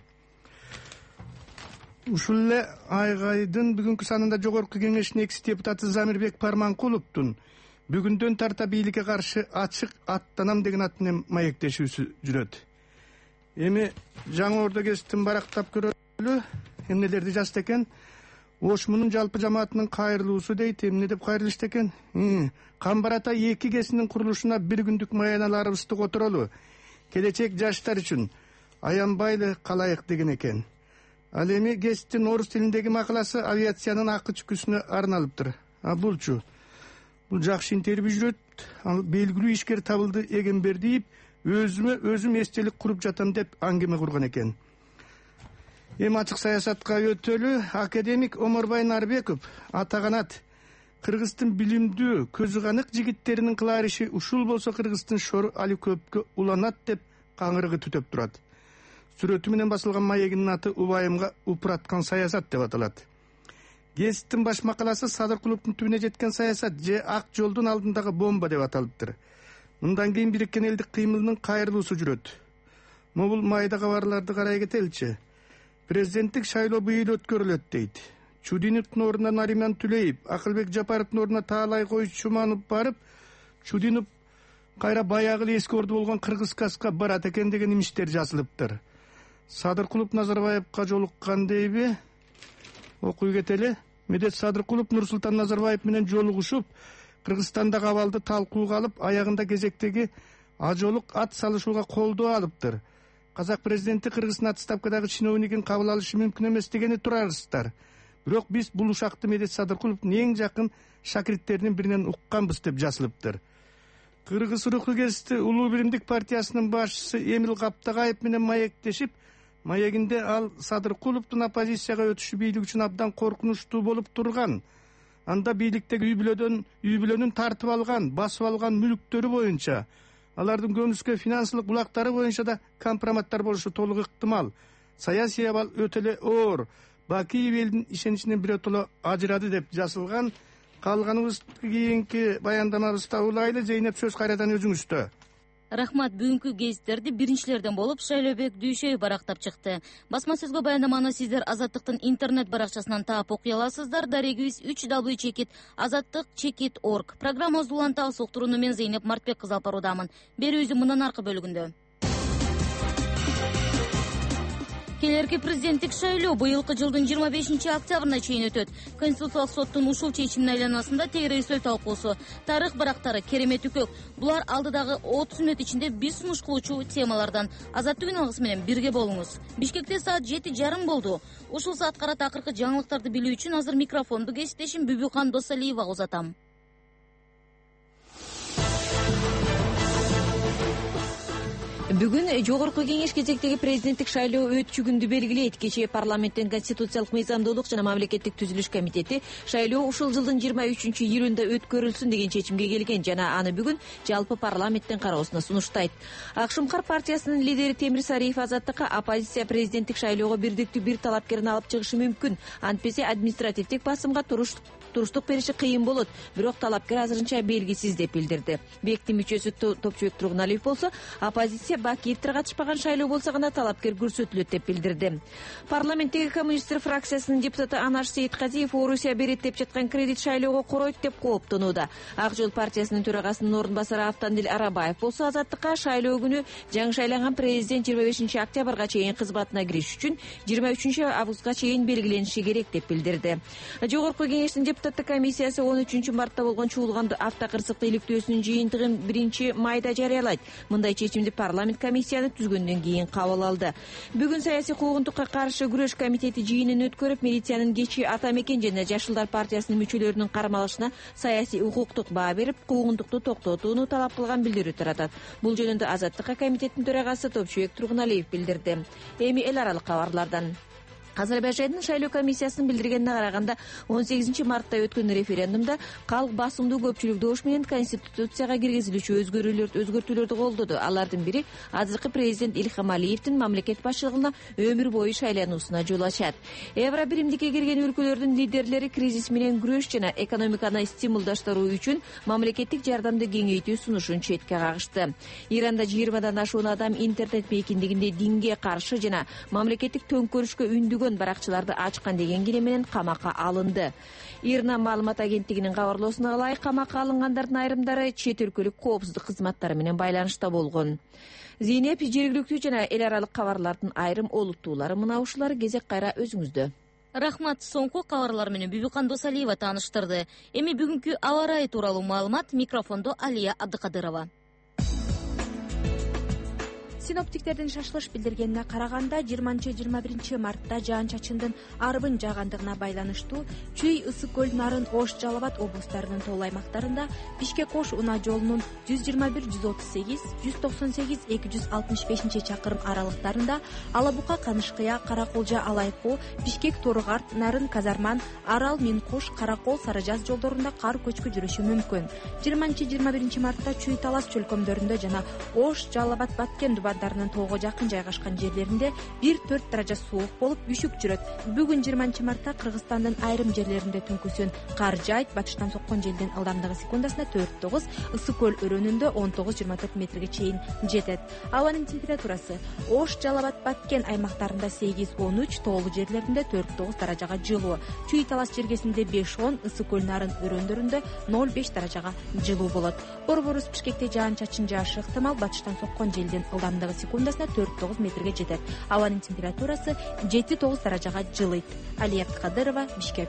Ушул эле айгайдын бүгүнкү санында жогорку кеңештин экс депутаты Замирбек Парманкуловдун бүгүндөн тарта бийликке каршы ачык аттанам деген аты менен маектешүүсү жүрөт. Эми жаңы Ордо кесиптин барактап көрөлү. Эмнелерди жазды экен? Ошмунун жалпы жамаатынын кайрылуусу дейт. Эмне деп кайрылышты экен? Камбарата эки кесинин курулушуна бир күндүк маяналарыбызды которолу. Келечек жаштар үчүн аянбайлы калайык деген экен. Ал эми кесиптин орус тилиндеги макаласы авиациянын акы чүкүсүнө арналыптыр. А булчу? Бул жакшы интервью жүрөт. Ал белгилүү ишкер табылды Эгембердиев өзүмө өзүм эстелик куруп жатам деп аңгеме курган экен. Эми ачык саясатка өтөлү. Академик Омурбай Нарбеков атаганат Кыргыздын билимдүү, көзү канык жигиттеринин кылар иши ушул болсо Кыргыздын шору али көпкө уланат деп каңырыгы түтөп турат. Сүрөтү менен басылган маегинин аты убайымга упураткан саясат деп аталат. Гесиптин баш макаласы Садыр клубтун түбүнө жеткен саясат же ак жолдун алдындагы бомба деп аталыптыр. Мындан кийин бириккен элдик кыймылынын кайрылуусу жүрөт. Могул майда кабарларды карай кетеличи. Президенттик шайлоо быйыл өткөрүлөт дейт. Чудиновдун ордуна Нариман Түлеев, Акылбек Жапаровдун ордуна Таалай Кой Чуманов барып, Чудинов кайра баягы эле эски орду болгон Кыргыз Каска барат экен деген имиштер жазылыптыр. Садыркулов Назарбаевка жолуккан дейби? Окуй кетели. Медет Садыркулов Нурсултан Назарбаев менен жолугушуп, Кыргызстандагы абалды талкууга алып, аягында кезектеги ажолук ат салышууга колдоо алыптыр. Казак президенти Кыргыздын отставкадагы чиновнигин кабыл алышы мүмкүн эмес дегени турарсыздар. Бирок биз бул ушакты Медет Садыркуловдун эң жакын шакирттеринин биринен укканбыз деп жазылыптыр. Кыргыз Руху Кести Улуу Биримдик партиясынын башчысы Эмил Каптагаев менен маектешип, маегинде ал Садыркуловдун оппозицияга өтүшү бийлик үчүн абдан коркунучтуу болуп турган. анда бийликтеги үй бүлөдөн үй бүлөнүн тартып алган, басып алган мүлктөрү боюнча, алардын көмүскө финансылык булактары боюнча да компроматтар болушу толук ыктымал. Саясий абал өтө эле оор. Бакиев элдин ишеничинен биротоло ажырады деп жазылган. Калганыбыз кийинки баяндамабызда улайлы. Зейнеп, сөз кайрадан өзүңүздө. Рахмат. Бүгүнкү гезиттерди биринчилерден болуп Шайлообек Дүйшөев барактап чыкты. Басма сөзгө баяндаманы сиздер Азаттыктын интернет баракчасынан таап окуй аласыздар. Дарегибиз үч w чекит азаттык чекит орг. Программабызды улантабыз. Уктурууну мен Зейнеп Мартбек кызы алып баруудамын. Берүүбүздүн мындан аркы бөлүгүндө. Келерки президенттик шайлоо быйылкы жылдын жыйырма бешинчи октябрына чейин өтөт. Конституциялык соттун ушул чечиминин айланасында тегересөл талкуусу, тарых барактары, керемет үкөк. Булар алдыдагы отуз мүнөт ичинде биз сунуш кылуучу темалардан. Азаттык үн алгысы менен бирге болуңуз. Бишкекте саат жети жарым болду. Ушул саат карата акыркы жаңылыктарды билүү үчүн азыр микрофонду кесиптешим Бүбүкан Досалиевага узатам. Бүгүн жогорку кеңеш кезектеги президенттик шайлоо өтчүгүндү белгилейт. Кечээ парламенттин конституциялык мыйзамдуулук жана мамлекеттик түзүлүш комитети шайлоо ушул жылдын жыйырма үчүнчү июлунда өткөрүлсүн деген чечимге келген жана аны бүгүн жалпы парламенттин кароосуна сунуштайт. Ак Шумкар партиясынын лидери Темир Сариев Азаттыкка оппозиция президенттик шайлоого бирдиктүү бир талапкерин алып чыгышы мүмкүн. Антпесе административдик басымга туруш туруштук бериши кыйын болот, бирок талапкер азырынча белгисиз деп билдирди. Бектин мүчөсү Топчубек Тургуналиев болсо, оппозиция Бакиевдер катышпаган шайлоо болсо гана талапкер көрсөтүлөт деп билдирди. Парламенттеги коммунисттер фракциясынын депутаты Анаш Сейитказиев Орусия берет деп жаткан кредит шайлоого короойт деп кооптонууда. Ак Жол партиясынын төрагасынын орун басары Автандил Арабаев болсо Азаттыкка шайлоо күнү жаңы шайланган президент жыйырма бешинчи октябрга чейин кызматына кириш үчүн жыйырма үчүнчү августка чейин белгилениши керек деп билдирди. Жогорку кеңештин депутаттык комиссиясы он үчүнчү мартта болгон чуулган автокырсык иликтөөсүнүн жыйынтыгын биринчи майда жарыялайт. Мындай чечимди парламент комиссияны түзгөндөн кийин кабыл алды. Бүгүн саясий куугунтукка каршы күрөш комитети жыйынын өткөрүп, милициянын кечи ата мекен жана Жашылдар партиясынын мүчөлөрүнүн кармалышына саясий укуктук баа берип, куугунтукту токтотууну талап кылган билдирүү таратат. Бул жөнүндө Азаттыкка комитеттин төрагасы Топчубек Тургуналиев билдирди. Эми эл аралык кабарлардан. Азербайжандын шайлоо комиссиясынын билдиргенине караганда он сегизинчи мартта өткөн референдумда калк басымдуу көпчүлүк добуш менен конституцияга киргизилүүчү өзгөртүүлөрдү колдоду. Алардын бири азыркы президент Илхам Алиевдин мамлекет башчылыгына өмүр бою шайлануусуна жол ачат. Евро биримдикке кирген өлкөлөрдүн лидерлери кризис менен күрөш жана экономиканы стимулдаштыруу үчүн мамлекеттик жардамды кеңейтүү сунушун четке кагышты. Иранда жыйырмадан ашуун адам интернет мейкиндигинде динге каршы жана мамлекеттик төңкөрүшкө үндүгөн баракчыларды ачкан деген кире менен камакка алынды. Ирна маалымат агенттигинин кабарлоосуна ылайык камакка алынгандардын айрымдары чет өлкөлүк коопсуздук кызматтары менен байланышта болгон. Зейнеп, жергиликтүү жана эл аралык кабарлардын айрым олуттуулары мына ушулар, кезек кайра өзүңүздө. Рахмат. Соңку кабарлар менен Бүбүкан Досалиева тааныштырды. Эми бүгүнкү аба ырайы тууралуу маалымат, микрофондо Алия Абдыкадырова. Синоптиктердин шашылыш билдиргенине караганда жыйырманчы жыйырма биринчи мартта жаан-чачындын арбын жаагандыгына байланыштуу Чүй, Ысык көл, Нарын, Ош, Жалал Абад облустарынын тоол аймактарында Бишкек-Ош унаа жолунун жүз жыйырма бир жүз отуз сегиз, жүз токсон сегиз, эки жүз алтымыш бешинчи чакырым аралыктарында, Алабука, Канышкыя, Караколжа, Алайкоо, Бишкек, Торугарт, Нарын, Казарман, Арал, Минкуш, Каракол, Сарыжаз жолдорунда кар көчкү жүрүшү мүмкүн. жыйырманчы жыйырма биринчи мартта Чүй, Талас чөлкөмдөрүндө жана Ош, Жалал Абад, Баткен дарынын тоого жакын жайгашкан жерлеринде бир төрт даража суук болуп үшүк жүрөт. Бүгүн жыйырманчы мартта Кыргызстандын айрым жерлеринде түнкүсүн кар жаайт. Батыштан соккон желдин ылдамдыгы секундасына төрт тогуз, Ысык көл өрөөнүндө он тогуз жыйырма төрт метрге чейин жетет. Абанын температурасы Ош, Жалал Абад, Баткен аймактарында сегиз он үч, тоолуу жерлеринде төрт тогуз даражага жылуу. Чүй, Талас жергесинде беш он, Ысык көл, Нарын өрөөндөрүндө ноль беш даражага жылуу болот. Борборубуз Бишкекте жаан-чачын жаашы ыктымал. Батыштан соккон желдин ылдамдыгы секундасына төрт тогуз метрге жетет. Абанын температурасы жети тогуз даражага жылыйт. Алия Абдыкадырова, Бишкек.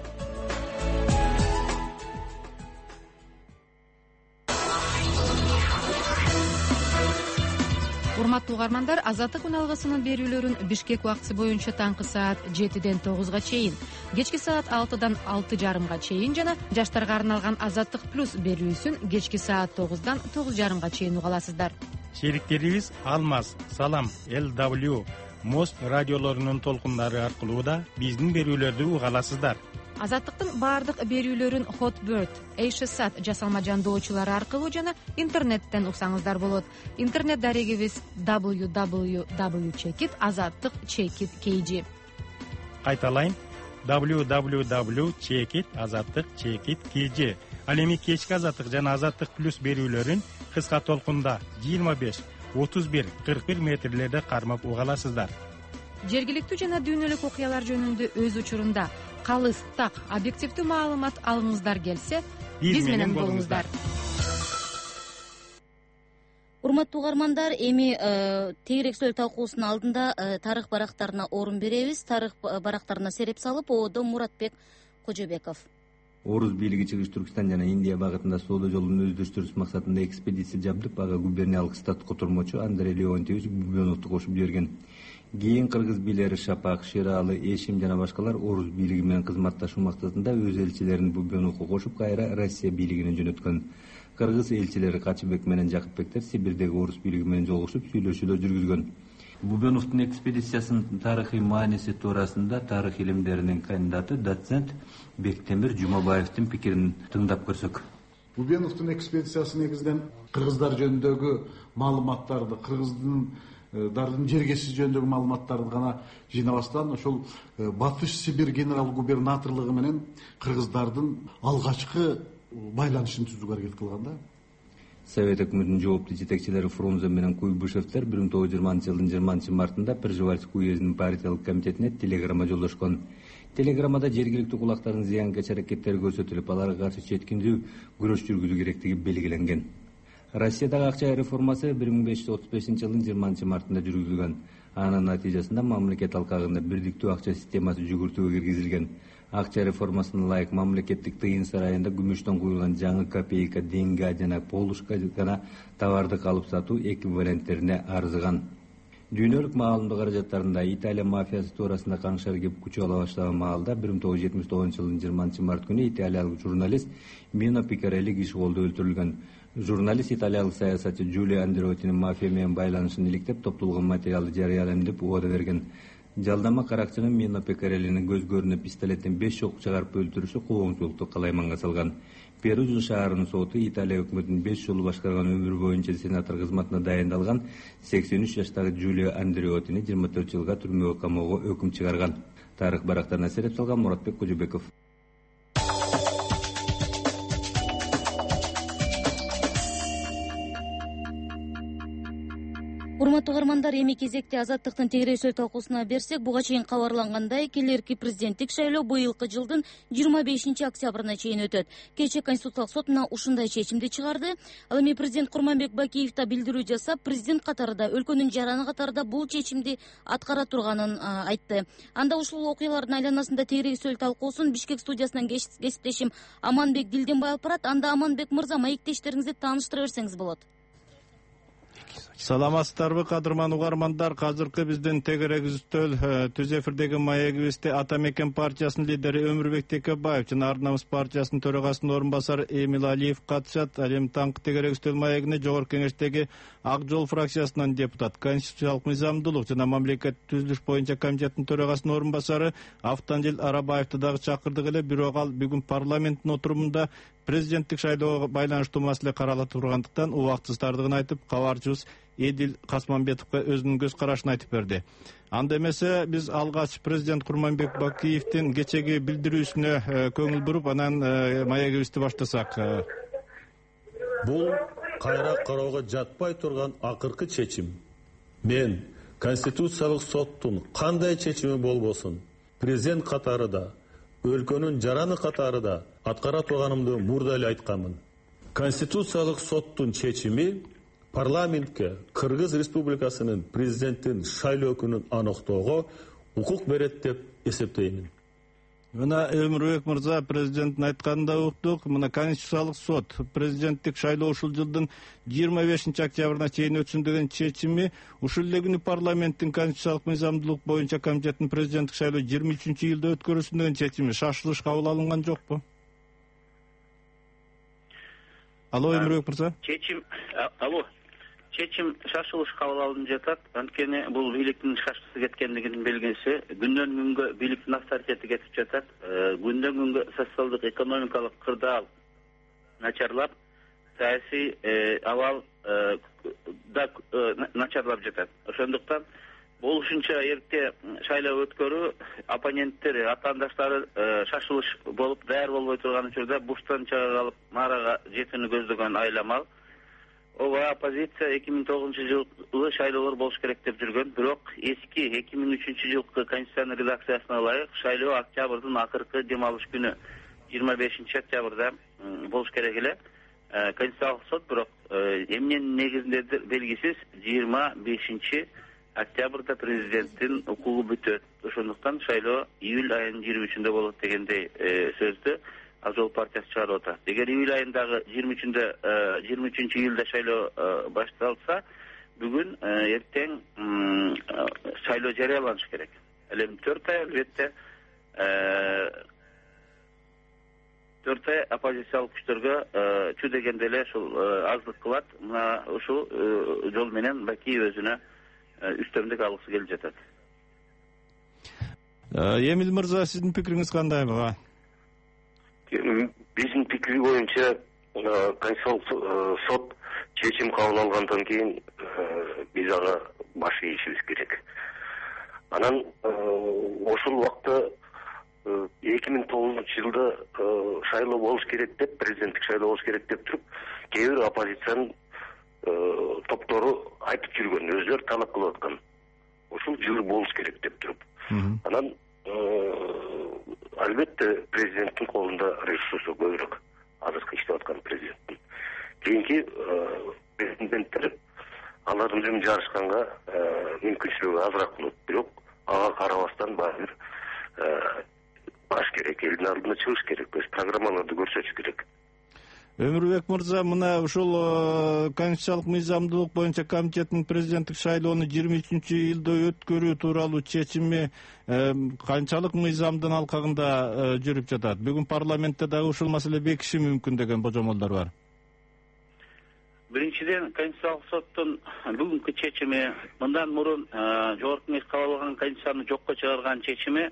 Урматтуу угармандар, Азаттык үн алгысынын берүүлөрүн Бишкек убактысы боюнча таңкы саат жетиден тогузга чейин, кечки саат алтыдан алты жарымга чейин жана жаштарга арналган Азаттык плюс берүүсүн кечки саат тогуздан тогуз жарымга чейин уга аласыздар. Шериктерибиз Алмаз, Салам, эл дабл ю, Мост радиолорунун толкундары аркылуу да биздин берүүлөрдү уга аласыздар. Азаттыктын баардык берүүлөрүн Hotbird, Эйшесат жасалма жандоочулары аркылуу жана интернеттен уксаңыздар болот. Интернет дарегибиз дабл ю дабл ю дабл ю чекит азаттык чекит kg. Кайталайм: дабл ю дабл ю дабл ю чекит азаттык чекит kg. Ал эми кечки азаттык жана азаттык плюс берүүлөрүн кыска толкунда жыйырма беш, отуз бир, кырк бир метрлерде кармап уга аласыздар. Жергиликтүү жана дүйнөлүк окуялар жөнүндө өз учурунда калыс, так, объективдүү маалымат алгыңыздар келсе, биз менен болуңуздар. Урматтуу угармандар, эми тегерек сөөл талкуусунун алдында тарых барактарына орун беребиз. Тарых барактарына сереп салып, ободо Муратбек Кожобеков. Орус бийлиги Чыгыш Түркстан жана Индия багытында соода жолун өздөштүрүш максатында экспедиция жабдып, ага губерниялык штат котормочу Андрей Леонтьевич Бубеновду кошуп жиберген. Кийин кыргыз бийлери Шапак, Ширалы, Эшим жана башкалар орус бийлиги менен кызматташуу максатында өз элчилерин Бубеновго кошуп, кайра Россия бийлигине жөнөткөн. Кыргыз элчилери Качыбек менен Жакыпбектер Сибирдеги орус бийлиги менен жолугушуп, сүйлөшүүлөр жүргүзгөн. Бубеновдун экспедициясынын тарыхый мааниси туурасында тарых илимдеринин кандидаты доцент Бектемир Жумабаевдин пикирин тыңдап көрсөк. Бубеновдун экспедициясы негизинен кыргыздар жөнүндөгү маалыматтарды, кыргыздын дардын жергеси жөнүндөгү маалыматтарды гана жыйнабастан, ошол Батыш Сибирь генерал губернаторлугу менен кыргыздардын алгачкы байланышын түзүүгө аракет кылган да. Совет өкмөтүнүн жооптуу жетекчилери Фрунзе менен Куйбышевдер бир миң тогуз жүз жыйырманчы жылдын жыйырманчы мартында Пржевальский уездинин партиялык комитетине телеграмма жолдошкон. Телеграммада жергиликтүү кулактардын зыянкеч аракеттери көрсөтүлүп, аларга каршы четкиндүү күрөш жүргүзүү керектиги белгиленген. Россиядагы акча реформасы бир миң беш жүз отуз бешинчи жылдын жыйырманчы мартында жүргүзүлгөн. Анын натыйжасында мамлекет алкагында бирдиктүү акча системасы жүгүртүүгө киргизилген. Акча реформасына ылайык мамлекеттик тыйын сарайында күмүштөн куюлган жаңы копейка, денга жана полушка жана товардык алып сатуу эквиваленттерине арзыган. Дүйнөлүк маалымдоо каражаттарында Италия мафиясы туурасында каңшар кеп күч ала баштаган маалда бир миң тогуз жүз жетимиш тогузунчу жылдын жыйырманчы март күнү италиялык журналист Мино Пикарелли киши колдо өлтүрүлгөн. Журналист италиялык саясатчы Джулио Андреоттинин мафия менен байланышын иликтеп, топтолгон материалды жарыялайм деп убада берген. Жалдама каракчынын Мино Пикареллинин көз көрүнө пистолеттен беш чок чыгарып өлтүрүшү коомчулукту калайманга салган. Перужин шаарынын соту Италия өкмөтүнүн беш жолу башкарган өмүр боюнча сенатор кызматына дайындалган сексен үч жаштагы Джулио Андреоттини жыйырма төрт жылга түрмөгө камоого өкүм чыгарган. Тарых барактарына сереп салган Муратбек Кожобеков. Урматтуу угармандар, эми кезекте азаттыктын тегерек сөз талкуусуна берсек, буга чейин кабарлангандай, келерки президенттик шайлоо быйылкы жылдын жыйырма бешинчи октябрына чейин өтөт. Кечээ Конституциялык сот мына ушундай чечимди чыгарды. Ал эми президент Курманбек Бакиев да билдирүү жасап, президент катарында, өлкөнүн жараны катарында бул чечимди аткара турганын айтты. Анда ушул окуялардын айланасында тегерек сөз талкуусун Бишкек студиясынан кесиптешим Аманбек Дилденбай алып барат. Анда Аманбек мырза, маектештериңизди тааныштыра берсеңиз болот. Саламатсыздарбы, кадырман угармандар. Азыркы биздин тегерек үстөл түз эфирдеги маегибизде Ата Мекен партиясынын лидери Өмүрбек Текебаев жана Ар намыс партиясынын төрагасынын орун басары Эмил Алиев катышат. Ал эми таңкы тегерек үстөл маегине Жогорку Кеңештеги Ак Жол фракциясынан депутат, конституциялык мыйзамдуулук жана мамлекет түзүлүш боюнча комитеттин төрагасынын орун басары Автандил Арабаевди дагы чакырдык эле, бирок ал бүгүн парламенттин отурумунда президенттик шайлоого байланыштуу маселе карала тургандыктан убактысыздардыгын айтып, кабарчыбыз Эдил Касманбетовго өзүнүн көз карашын айтып берди. Анда эмесе биз алгач президент Курманбек Бакиевдин кечеги билдирүүсүнө көңүл буруп, анан маегибизди баштасак. Бул кайра кароого жатпай турган акыркы чечим. Мен Конституциялык соттун кандай чечими болбосун, президент катары да, өлкөнүн жараны катары да аткара турганымды мурда эле айтканмын. Конституциялык соттун чечими парламентке Кыргыз Республикасынын президенттин шайлоо күнүн аныктоого укук берет деп эсептеймин. Мына Өмүрбек мырза президенттин айтканын уктук. Мына Конституциялык сот президенттик шайлоо ушул жылдын жыйырма бешинчи октябрына чейин өтсүн деген чечими, ушул эле күнү парламенттин конституциялык мыйзамдуулук боюнча комитеттин президенттик шайлоо жыйырма үчүнчү июлда өткөрүлсүн деген чечими шашылыш кабыл алынган жокпу? Алло, Өмүрбек мырза. Чечим, алло. чечим шашылыш кабыл алынып жатат. Анткени бул бийликтин шашкысы кеткендигинин белгиси. Күндөн күнгө бийликтин авторитети кетип жатат. Күндөн күнгө социалдык, экономикалык кырдаал начарлап, саясий абал да начарлап жатат. Ошондуктан болушунча эрте шайлоо өткөрүү оппоненттери, атаандаштары шашылыш болуп даяр болбой турган учурда буштан чыга калып марага жетүүнү көздөгөн айламал. Ооба, оппозиция эки миң тогузунчу жылы шайлоолор болуш керек деп жүргөн, бирок эски эки миң үчүнчү жылкы конституциянын редакциясына ылайык шайлоо октябрдын акыркы дем алыш күнү жыйырма бешинчи октябрда болуш керек эле. Конституциялык сот бирок эмненин негизинде белгисиз жыйырма бешинчи октябрда президенттин укугу бүтөт. Ошондуктан шайлоо июль айынын жыйырма үчүндө болот дегендей сөздү Ак Жол партиясы чыгарып атат. Эгер июль айындагы жыйырма үчүндө жыйырма үчүнчү июлда шайлоо башталса, бүгүн эртең шайлоо жарыяланышы керек. Эле төрт ай албетте төрт ай оппозициялык күчтөргө чү дегенде эле ушул аздык кылат. Мына ушул жол менен Бакиев өзүнө үстөмдүк алгысы келип жатат. Эмил мырза, сиздин пикириңиз кандай буга? Биздин пикир боюнча Конституциялык сот чечим кабыл алгандан кийин биз ага баш ийишибиз керек. Анан ошол убакта эки миң тогузунчу жылда шайлоо болуш керек деп, президенттик шайлоо болуш керек деп туруп, кээ бир оппозициянын топтору айтып жүргөн, өзүлөр талап кылып аткан. Ошол жылы болуш керек деп туруп. Анан албетте президенттин колунда ресурсы көбүрөөк, азыркы иштеп аткан президенттин. Кийинки президенттер алардын менен жарышканга мүмкүнчүлүгү азыраак болот, бирок ага карабастан баары бир баш керек, элдин алдына чыгыш керек, өз программаларды көрсөтүш керек. Өмүрбек мырза, мына ушул конституциялык мыйзамдуулук боюнча комитеттин президенттик шайлоону жыйырма үчүнчү июлда өткөрүү тууралуу чечими канчалык мыйзамдын алкагында жүрүп жатат? Бүгүн парламентте дагы ушул маселе бекиши мүмкүн деген божомолдор бар. Биринчиден, Конституциялык соттун бүгүнкү чечими, мындан мурун жогорку кеңеш кабыл алган конституцияны жокко чыгарган чечими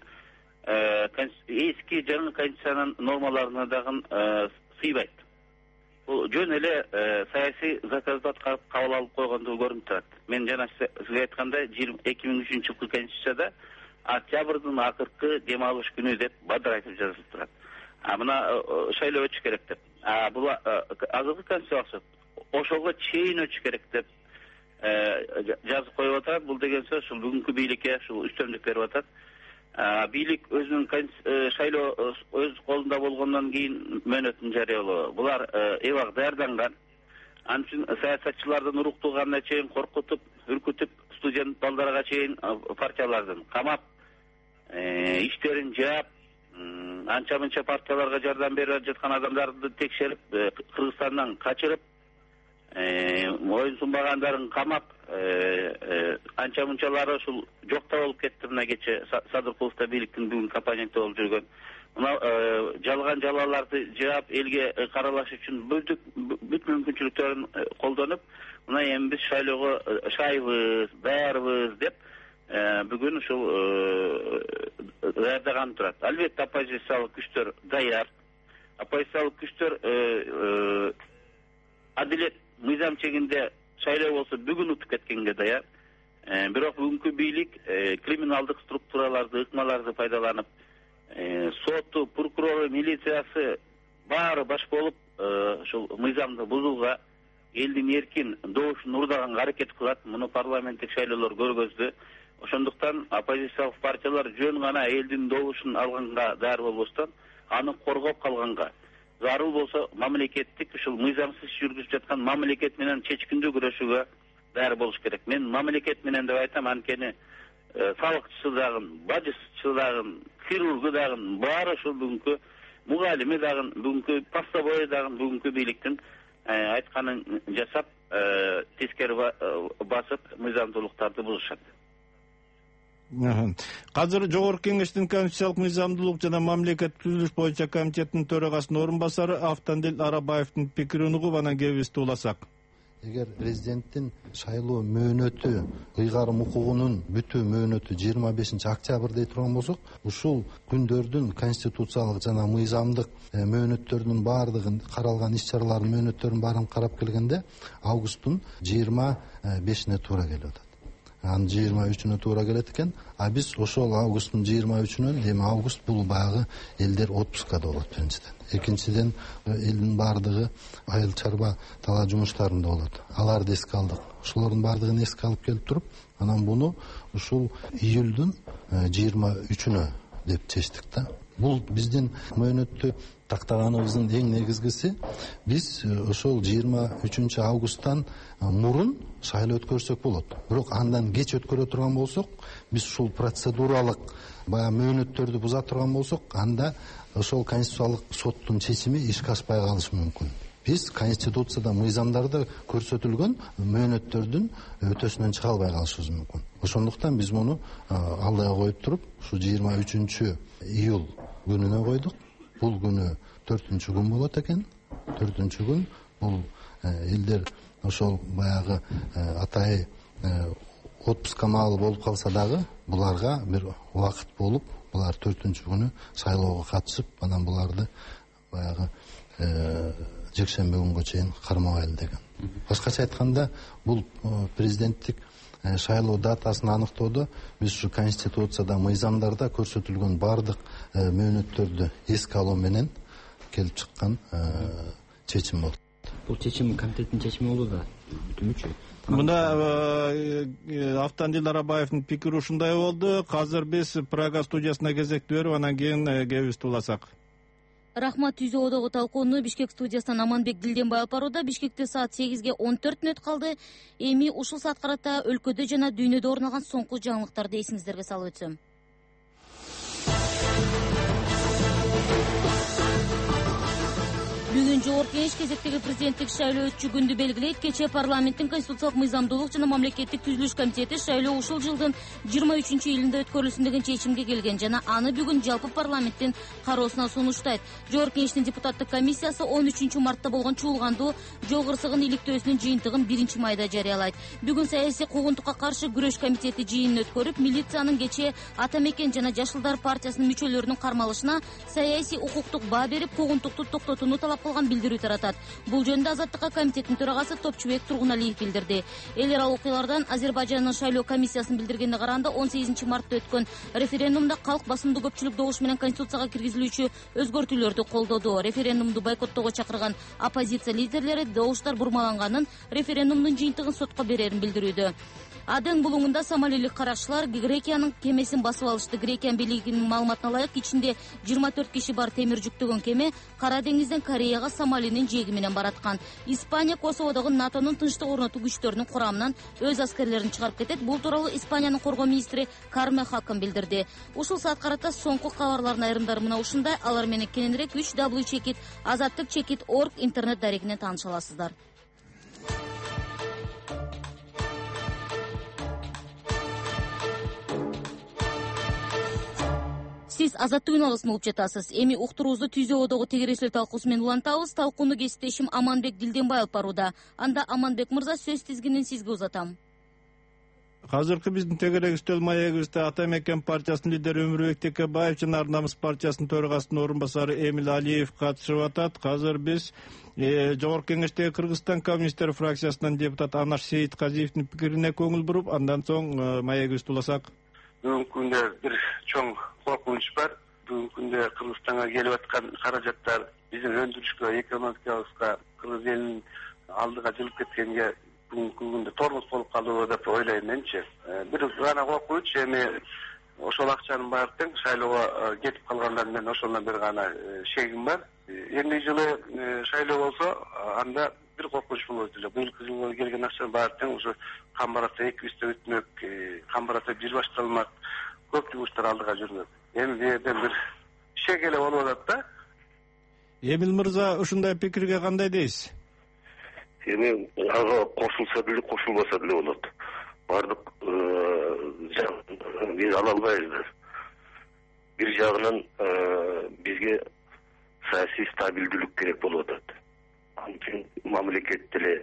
эски жаңы конституциянын нормаларына дагы сыйбайт. Бул жөн эле саясий заказды аткарып кабыл алып койгондугу көрүнүп турат. Мен жана сизге айткандай, эки миң үчүнчү жылкы конституцияда октябрдын акыркы дем алыш күнү деп бадыр айтып жазылып турат. А мына шайлоо өтүш керек деп. А бул азыркы конституциялык сот ошого чейин өтүш керек деп жазып коюп атат. Бул деген сөз ушул бүгүнкү бийликке ушул үстөмдүк берип атат. Бийлик өзүнүн шайлоо өз колунда болгондон кийин мөөнөтүн жарыялоо. Булар эбак даярданган. Ал үчүн саясатчылардын уруктуганына чейин коркутуп, үркүтүп, студент балдарга чейин партиялардын камап, иштерин жаап, анча-мынча партияларга жардам берип жаткан адамдарды текшерип, Кыргызстандан качырып, моюн сунбагандарын камап, анча-мынчалары ушул жокто болуп кетти. Мына кече Садыркуловдо бийликтин бүгүнкү оппоненти болуп жүргөн. Мына жалган жалаларды жаап, элге каралаш үчүн бүт мүмкүнчүлүктөрүн колдонуп, мына эми биз шайлоого шайбыз, даярбыз деп бүгүн ушул даярдаган турат. Албетте оппозициялык күчтөр даяр. Оппозициялык күчтөр адилет мыйзам чегинде шайлоо болсо бүгүн утуп кеткенге даяр. Бирок бүгүнкү бийлик криминалдык структураларды, ыкмаларды пайдаланып, соту, прокурору, милициясы баары баш болуп, ушул мыйзамды бузууга, элдин эркин добушун урдаганга аракет кылат. Муну парламенттик шайлоолор көргөздү. Ошондуктан оппозициялык партиялар жөн гана элдин добушун алганга даяр болбостон, аны коргоп калганга, зарыл болсо мамлекеттик ушул мыйзамсыз жүргүзүп жаткан мамлекет менен чечкиндүү күрөшүүгө даяр болуш керек. Мен мамлекет менен деп айтам, анткени салыкчысы дагы, бажычысы дагы, хирургу дагы баары ушул бүгүнкү мугалими дагы, бүгүнкү постовой дагы бүгүнкү бийликтин айтканын жасап, тескери басып, мыйзамдуулуктарды бузушат. Казыр жогорку кеңештин конституциялык мыйзамдуулук жана мамлекеттик түзүлүш боюнча комитеттин төрагасынын орун басары Автандил Арабаевдин пикирин угуп, анан кебибизди уласак. эгер президенттин шайлоо мөөнөтү ыйгарым укугунун бүтүү мөөнөтү жыйырма бешинчи октябрь дей турган болсок, ушул күндөрдүн конституциялык жана мыйзамдык мөөнөттөрүнүн баардыгын каралган иш чаралардын мөөнөттөрүнүн баарын карап келгенде августтун жыйырма бешине туура келип атат. Анын жыйырма үчүнө туура келет экен. А биз ошол августтун жыйырма үчүнөн эми август бул баягы элдер отпускада болот биринчиден. Экинчиден элдин баардыгы айыл чарба талаа жумуштарында болот. Аларды эске алдык. Ошолордун баардыгын эске алып келип туруп, анан буну ушул июлдун жыйырма үчүнө деп чечтик да. Бул биздин мөөнөттү тактаганыбыздын эң негизгиси, биз ошол жыйырма үчүнчү августтан мурун шайлоо өткөрсөк болот. Бирок андан кеч өткөрө турган болсок, биз ушул процедуралык баягы мөөнөттөрдү буза турган болсок, анда ошол конституциялык соттун чечими ишке ашпай калышы мүмкүн. Биз конституцияда, мыйзамдарда көрсөтүлгөн мөөнөттөрдүн өтөсүнөн чыга албай калышыбыз мүмкүн. Ошондуктан биз муну алдыга коюп туруп, ушу жыйырма үчүнчү июль күнүнө койдук. Бул күнү төртүнчү күн болот экен. Төртүнчү күн бул элдер ошол баягы атайы отпуска маалы болуп калса дагы, буларга бир убакыт болуп, булар төртүнчү күнү шайлоого катышып, анан буларды баягы жекшемби күнгө чейин кармабайлы деген. Башкача айтканда, бул президенттик шайлоо датасын аныктоодо биз ушу конституцияда, мыйзамдарда көрсөтүлгөн баардык мөөнөттөрдү эске алуу менен келип чыккан чечим болду. Бул чечим комитеттин чечими болду да, бүтүнүчү. Мында Автандил Арабаевдин пикири ушундай болду. Азыр биз Прага студиясына кезекти берип, анан кийин кебибизди уласак. Рахмат. Түзүү одогу талкууну Бишкек студиясынан Аманбек Дилденбай алып барууда. Бишкекте саат сегизге он төрт мүнөт калды. Эми ушул саат карата өлкөдө жана дүйнөдө орун алган соңку жаңылыктарды эсиңиздерге салып өтсөм. Бүгүн жогорку кеңеш кезектеги президенттик шайлоо өтчү күндү белгилейт. Кечээ парламенттин конституциялык мыйзамдуулук жана мамлекеттик түзүлүш комитети шайлоо ушул жылдын жыйырма үчүнчү июлунда өткөрүлсүн деген чечимге келген жана аны бүгүн жалпы парламенттин кароосуна сунуштайт. Жогорку кеңештин депутаттык комиссиясы он үчүнчү мартта болгон чуулгандуу жол кырсыгын иликтөөсүнүн жыйынтыгын биринчи майда жарыялайт. Бүгүн саясий куугунтукка каршы күрөш комитети жыйынын өткөрүп, милициянын кечээ Ата Мекен жана Жашылдар партиясынын мүчөлөрүнүн кармалышына саясий укуктук баа берип, куугунтукту токтотууну талап кылган билдирүү таратат. Бул жөнүндө Азаттыкка комитеттин төрагасы Топчубек Тургуналиев билдирди. Элер ал окуялардан Азербайжандын шайлоо комиссиясынын билдиргенине караганда он сегизинчи мартта өткөн референдумда калк басымдуу көпчүлүк добуш менен конституцияга киргизилүүчү өзгөртүүлөрдү колдоду. Референдумду бойкоттоого чакырган оппозиция лидерлери добуштар бурмаланганын, референдумдун жыйынтыгын сотко берерин билдирүүдө. Аден булуңунда сомалилик каракчылар Грекиянын кемесин басып алышты. Грекия бийлигинин маалыматына ылайык, ичинде жыйырма төрт киши бар темир жүктөгөн кеме Кара деңизден Кореяга Сомалинин жээги менен бараткан. Испания Косоводогу НАТОнун тынчтык орнотуу күчтөрүнүн курамынан өз аскерлерин чыгарып кетет. Бул тууралуу Испаниянын коргоо министри Карме Хаким билдирди. Ушул саат карата соңку кабарлардын айрымдары мына ушундай. Алар менен кененирээк үч дабл чекит азаттык чекит орг интернет дарегинен тааныша аласыздар. Сиз Азаттык үналысын угуп жатасыз. Эми уктуруубузду Түзүү одогу тегересүү талкуусу менен улантабыз. Талкууну кесиптешим Аманбек Дилденбай алып барууда. Анда Аманбек мырза, сөз тизгинин сизге узатам. Азыркы биздин тегерек үстөл маегибизде Ата Мекен партиясынын лидери Өмүрбек Текебаев жана Ар намыс партиясынын төрагасынын орун басары Эмил Алиев катышып атат. Азыр биз жогорку кеңештеги Кыргызстан коммунисттер фракциясынан депутат Анаш Сейитказиевдин пикирине көңүл буруп, андан соң маегибизди уласак. Бүгүнкү күндө бир чоң коркунуч бар. Бүгүнкү күндө Кыргызстанга келип аткан каражаттар биздин өндүрүшкө, экономикабызга, кыргыз элинин алдыга жылып кеткенге бүгүнкү күндө тормоз болуп калуу деп ойлойм менчи. Бир гана коркунуч, эми ошол акчанын баары тең шайлоого кетип калгандар менен ошондон бир гана шегим бар. Эмне жылы шайлоо болсо, анда бир коркунуч болот эле. Быйылкы жылга келген акчанын баары тең ушу камбарата эки бизде өтмөк, камбарата бир башталмак, көп жумуштар алдыга жүрмөк. Эми бул жерден бир шек эле болуп атат да. Эмил мырза, ушундай пикирге кандай дейсиз? Эми ага кошулса деле, кошулбаса деле болот. Бардык жагын биз ала албайбыз. Бир жагынан бизге саясий стабилдүүлүк керек болуп атат. Анткени мамлекет деле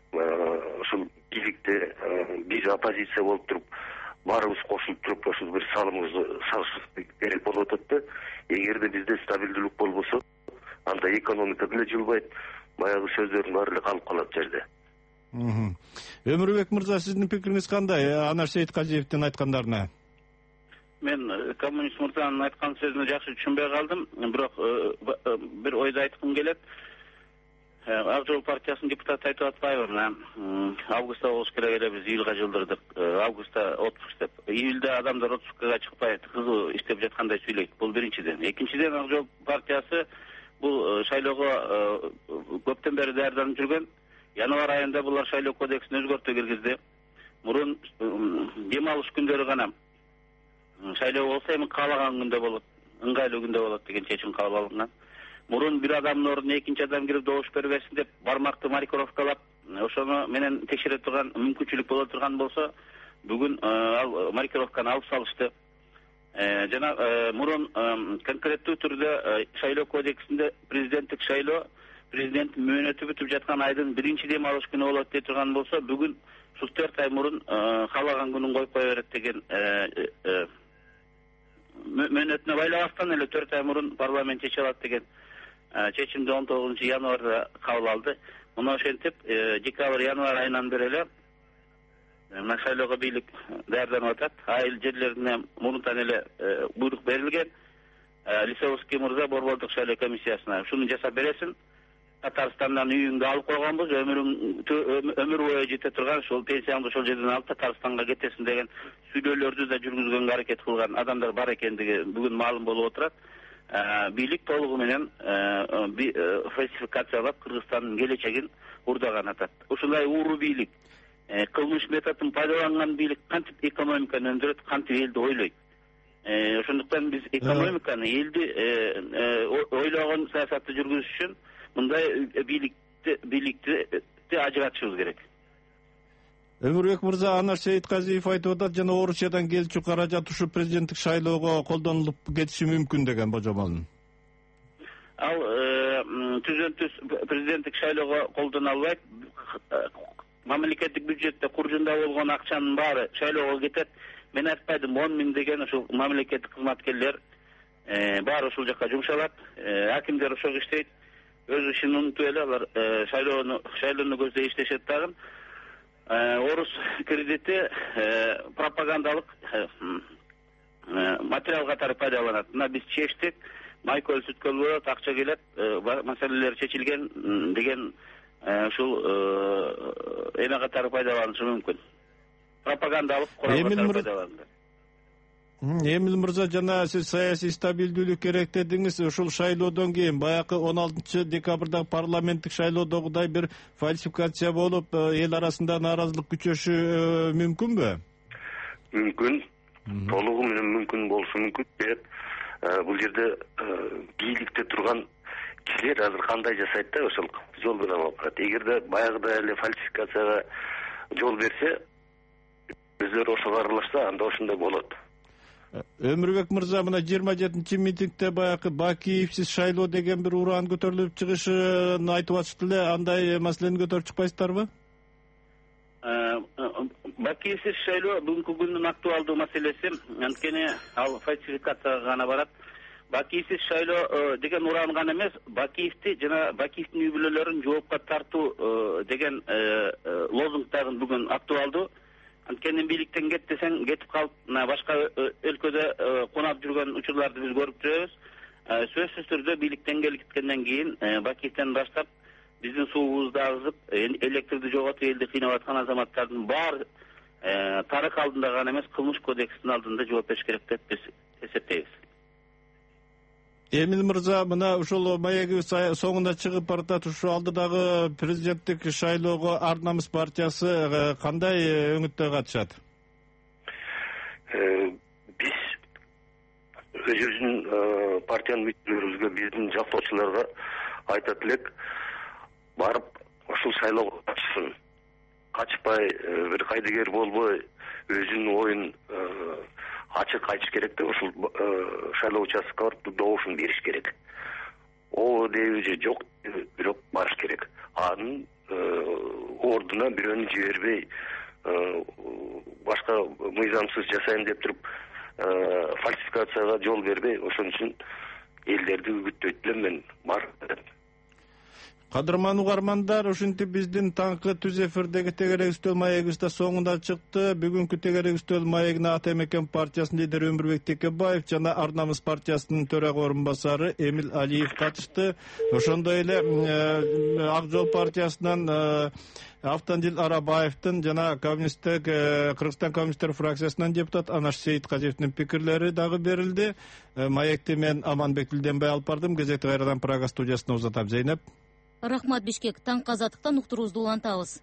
ушул бийликте биз оппозиция болуп туруп баарыбыз кошулуп туруп ушул бир салымыбызды салышыбыз керек болуп атат да. Эгерде бизде стабилдүүлүк болбосо, анда экономика деле жылбайт, баягы сөздөрдүн баары эле калып калат жерде. Өмүрбек мырза, сиздин пикириңиз кандай Анар Сейитказиевдин айткандарына? Мен коммунист мырзанын айткан сөзүнө жакшы түшүнбөй калдым, бирок бир ойду айткым келет. Ак жол партиясынын депутаты айтып атпайбы, мына августта болуш керек эле, биз июлга жылдырдык. Августта отпуск деп. Июлда адамдар отпускага чыкпайт, кызуу иштеп жаткандай сүйлөйт. Бул биринчиден. Экинчиден, Ак жол партиясы бул шайлоого көптөн бери даярданып жүргөн. Январь айында булар шайлоо кодексин өзгөртүү киргизди. Мурун дем алыш күндөрү гана шайлоо болсо, эми каалаган күндө болот, ыңгайлуу күндө болот деген чечим кабыл алынган. Мурун бир адамдын ордуна экинчи адам кирип добуш бере берсин деп бармакты маркировкалап, ошону менен текшере турган мүмкүнчүлүк боло турган болсо, бүгүн ал маркировканы алып салышты. Жана мурун конкреттүү түрдө шайлоо кодексинде президенттик шайлоо, президенттин мөөнөтү бүтүп жаткан айдын биринчи дем алыш күнү болот дей турган болсо, бүгүн ушул төрт ай мурун каалаган күнүн коюп кое берет деген мөөнөтүнө байлабастан эле төрт ай мурун парламент чече алат деген чечимди он тогузунчу январда кабыл алды. Муну ошентип декабрь январь айынан бери эле мына шайлоого бийлик даярданып атат. Айыл жерлерине мурунтан эле буйрук берилген. Лисовский мырза борбордук шайлоо комиссиясына ушуну жасап бересин. Татарстандан үйүңгө алып койгонбуз, өмүрүң өмүр бою жете турган, ошол пенсияңды ошол жерден алып Татарстанга кетесин деген сүйлөөлөрдү да жүргүзгөнгө аракет кылган адамдар бар экендиги бүгүн маалым болуп отурат. Бийлик толугу менен фальсификациялап Кыргызстандын келечегин урдаган атат. Ушундай ууру бийлик, кылмыш методун пайдаланган бийлик кантип экономиканы өндүрөт, кантип элди ойлойт. Ошондуктан биз экономиканы, элди ойлогон саясатты жүргүзүш үчүн мындай бийликти бийликти ажыратышыбыз керек. Өмүрбек мырза, Анар Сейитказиев айтып атат, жана Орусиядан келчү каражат ушу президенттик шайлоого колдонулуп кетиши мүмкүн деген божомолун. Ал түзөнтү президенттик шайлоого колдоно албайт. Мамлекеттик бюджетте куржунда болгон акчанын баары шайлоого кетет. Мен айтпайдым, он миң деген ушул мамлекеттик кызматкерлер баары ушул жака жумшалат. Акимдер ошого иштейт. Өз ишин унутуп эле алар шайлоону шайлоону көздөй иштешет дагы. Орус кредити пропагандалык материал катары пайдаланат. Мына биз чечтик, майкөл сүткөл болот, акча келет, маселелер чечилген деген ушул эме катары пайдаланышы мүмкүн. Пропагандалык курал катары пайдаланат. Эмил мырза, жана сиз саясий стабилдүүлүк керек дедиңиз. Ушул шайлоодон кийин баягы он алтынчы декабрдагы парламенттик шайлоодогудай бир фальсификация болуп, эл арасында нааразылык күчөшү мүмкүнбү? Мүмкүн. Толугу менен мүмкүн болушу мүмкүн. Бирок бул жерде бийликте турган кишилер азыр кандай жасайт да, ошол жол менен алып барат. Эгерде баягыдай эле фальсификацияга жол берсе, өздөрү ошого аралашса, анда ошондой болот. Өмүрбек мырза, мына жыйырма жетинчи митингде баягы Бакиевсиз шайлоо деген бир ураан көтөрүлүп чыгышын айтып атышты эле. Андай маселени көтөрүп чыкпайсыздарбы? Бакиевсиз шайлоо бүгүнкү күндүн актуалдуу маселеси, анткени ал фальсификацияга гана барат. Бакиевсиз шайлоо деген уран гана эмес, Бакиевти жана Бакиевдин үй бүлөлөрүн жоопко тартуу деген лозунг дагы бүгүн актуалдуу. Анткени бийликтен кет десең, кетип калып, башка өлкөдө кунап жүргөн учурларды биз көрүп жүрөбүз. Сөзсүз түрдө бийликтен кеткенден кийин Бакиевден баштап биздин суубузду агызып, электрди жоготуп элди кыйнап аткан азаматтардын баары тарых алдында гана эмес, кылмыш кодексинин алдында жооп бериш керек деп биз эсептейбиз. Эмил мырза, мына ушул маегибиз соңуна чыгып баратат. Ушу алдыдагы президенттик шайлоого Ар намыс партиясы кандай өңүттө катышат? Биз өзүбүздүн партиянын мүчөлөрүбүзгө, биздин жактоочуларга айтат элек, барып ушул шайлоого катышсын. Качпай, бир кайдыгер болбой, өзүнүн оюн ачык айтыш керек да, ушул шайлоо участкасына барып добушун бериш керек. О дейби же жок, бирок барыш керек. Анын о ордуна бирөөнү жибербей башка мыйзамсыз жасайм деп туруп фальсификацияга жол бербей, ошон үчүн элдерди үгүттөйт элем мен. Кадырман угармандар, ушинтип биздин таңкы түз эфирдеги тегерек үстөл маегибиз да соңуна чыкты. Бүгүнкү тегерек үстөл маегине Ата Мекен партиясынын лидери Өмүрбек Текебаев жана Ар намыс партиясынын төрага орун басары Эмил Алиев катышты. Ошондой эле Ак жол партиясынан Автандил Арабаевдин жана коммунисттик Кыргызстан коммунисттер фракциясынан депутат Анаш Сейиткажиевдин пикирлери дагы берилди. Маекти мен Аманбек Билденбай алып бардым. Кезекти кайрадан Прага студиясына узатам. Зейнеп. Рахмат, Бишкек. Таңкы азаттыктан уктуруубузду улантабыз.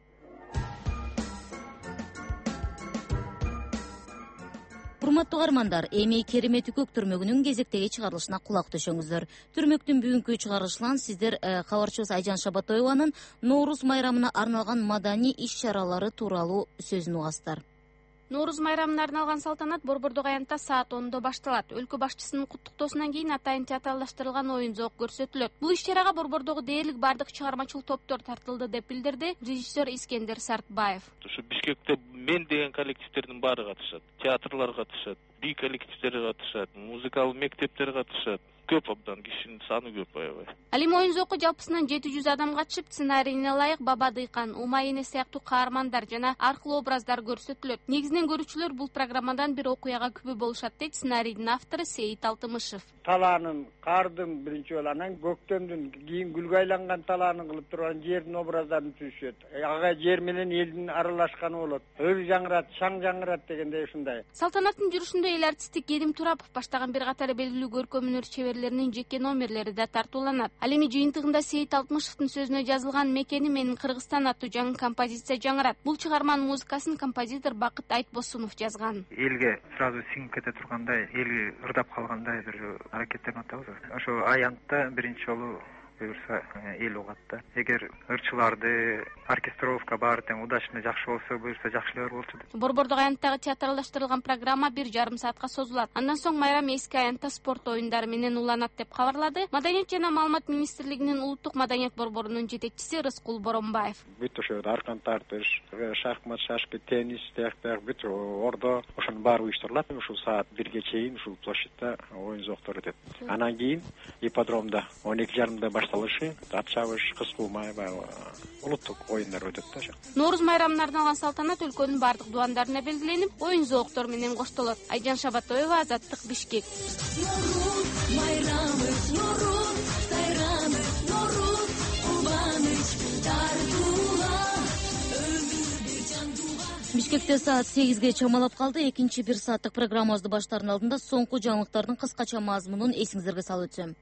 Урматтуу угармандар, эми Керемет Үкөк түрмөгүнүн кезектеги чыгарылышына кулак төшөңүздөр. Түрмөктүн бүгүнкү чыгарылышынан сиздер кабарчыбыз Айжан Шабатоеванын Нооруз майрамына арналган маданий иш-чаралары тууралуу сөзүн угасыздар. Нооруз майрамына арналган салтанат Борбордук аянтта саат ондо башталат. Өлкө башчысынын куттуктоосунан кийин атайын театралдаштырылган оюн зоок көрсөтүлөт. Бул иш-чарага Борбордогу дээрлик бардык чыгармачыл топтор тартылды деп билдирди режиссер Искендер Сартбаев. Ушу Бишкекте мен деген коллективдердин баары катышат. Театрлар катышат, би коллективдери катышат, музыкалык мектептер катышат. Көп абдан, кишинин саны көп аябай. Ал эми оюн зоокко жалпысынан жети жүз адам катышып, сценарийине ылайык Баба Дыйкан, Умай эне сыяктуу каармандар жана аркылуу образдар көрсөтүлөт. Негизинен көрүүчүлөр бул программадан бир окуяга күбө болушат дейт сценарийдин автору Сейит Алтымышев. Талаанын, кардын биринчи жолу, анан көктөмдүн, кийин гүлгө айланган талаанын кылып турган жердин образдарын түзүшөт. Ага жер менен элдин аралашканы болот. Ыр жаңырат, шаң жаңырат дегендей ушундай. Салтанаттын жүрүшүндө эл артисти Керим Турапов баштаган бир катар белгилүү көркөм өнөр чеберлеринин жеке номерлери да тартууланат. Ал эми жыйынтыгында Сейит Алтымышевдин сөзүнө жазылган Мекени менин Кыргызстан аттуу жаңы композиция жаңырат. Бул чыгарманын музыкасын композитор Бакыт Айтбосунов жазган. Элге сразу сиңип кете тургандай, элге ырдап калгандай бир аракеттенип атабыз. Ошо аянтта биринчи жолу буюрса эл угат да. Эгер ырчыларды, оркестровка баары тең удачный жакшы болсо, буюрса жакшы эле болчу деп. Борбордук аянттагы театралдаштырылган программа бир жарым саатка созулат. Андан соң майрам эски аянтта спорт оюндары менен уланат деп кабарлады Маданият жана маалымат министрлигинин улуттук маданият борборунун жетекчиси Рыскул Боронбаев. Бүт ошо аркан тартыш, шахмат, шашки, теннис сыяктуу бүт ордо ошонун баары уюштурулат. Ушул саат бирге чейин ушул площадьта оюн зооктор өтөт. Анан кийин ипподромдо он эки жарымда башталышы, ат чабыш, кыз куулмай улуттук оюндар өтөт да. Нооруз майрамына арналган салтанат өлкөнүн бардык дубандарына белгиленип, оюн зооктор менен коштолот. Айжан Шабатоева, Азаттык, Бишкек. Майрамыбыз Нооруз, сайрамыз Нооруз, кубаныч тартууга, өмүрдү жандууга. Бишкекте саат сегизге чамалап калды. Экинчи бир сааттык программабызды баштаардын алдында соңку жаңылыктардын кыскача мазмунун эсиңизерге салып өтсөм.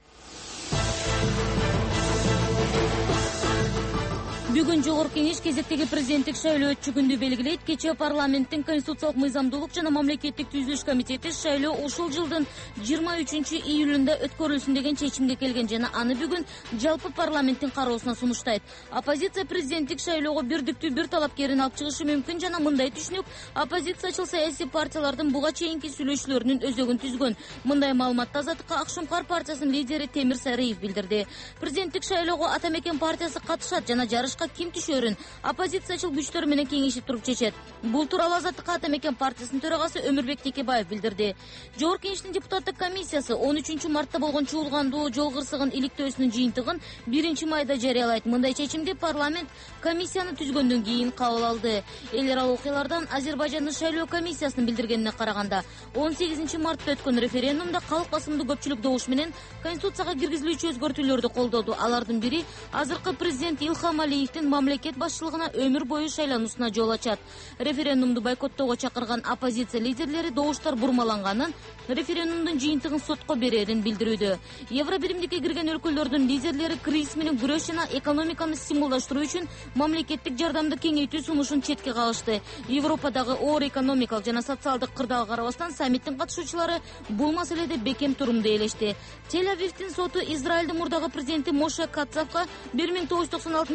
Бүгүн Жогорку Кеңеш кезектеги президенттик шайлоо өтчүгүндү белгилейт. Кечээ парламенттин Конституциялык мыйзамдуулук жана мамлекеттик түзүлүш комитети шайлоо ушул жылдын жыйырма үчүнчү июлунда өткөрүлсүн деген чечимге келген жана аны бүгүн жалпы парламенттин кароосуна сунуштайт. Оппозиция президенттик шайлоого бирдиктүү бир талапкерин алып чыгышы мүмкүн жана мындай түшүнүк оппозициячыл саясий партиялардын буга чейинки сүйлөшүүлөрүнүн өзөгүн түзгөн. Мындай маалыматты Азаттыкка Ак Шумкар партиясынын лидери Темир Сариев билдирди. Президенттик шайлоого Ата Мекен партиясы катышат жана жарышка ким түшөрүн оппозициячыл күчтөр менен кеңешип туруп чечет. Бул тууралуу Азаттыкка Ата Мекен партиясынын төрагасы Өмүрбек Текебаев билдирди. Жогорку Кеңештин депутаттык комиссиясы он үчүнчү мартта болгон чуулгандуу жол кырсыгын иликтөөсүнүн жыйынтыгын биринчи майда жарыялайт. Мындай чечимди парламент комиссияны түзгөндөн кийин кабыл алды. Эл аралык окуялардан Азербайжандын шайлоо комиссиясынын билдиргенине караганда он сегизинчи мартта өткөн референдумда калк басымдуу көпчүлүк добуш менен конституцияга киргизилүүчү өзгөртүүлөрдү колдоду. Алардын бири азыркы президент Илхам Алиевдин мамлекет башчылыгына өмүр бою шайлануусуна жол ачат. Референдумду бойкоттоого чакырган оппозиция лидерлери добуштар бурмаланганын, референдумдун жыйынтыгын сотко берерин билдирүүдө. Евробиримдикке кирген өлкөлөрдүн лидерлери кризис менен күрөш жана экономиканы стимулдаштыруу үчүн мамлекеттик жардамды кеңейтүү сунушун четке кагышты. Европадагы оор экономикалык жана социалдык кырдаалга карабастан саммиттин катышуучулары бул маселеде бекем турумду ээлешти. Тель-Авивдин соту Израилдин мурдагы президенти Моше Кацавга бир миң тогуз жүз токсон алтынчы жылдан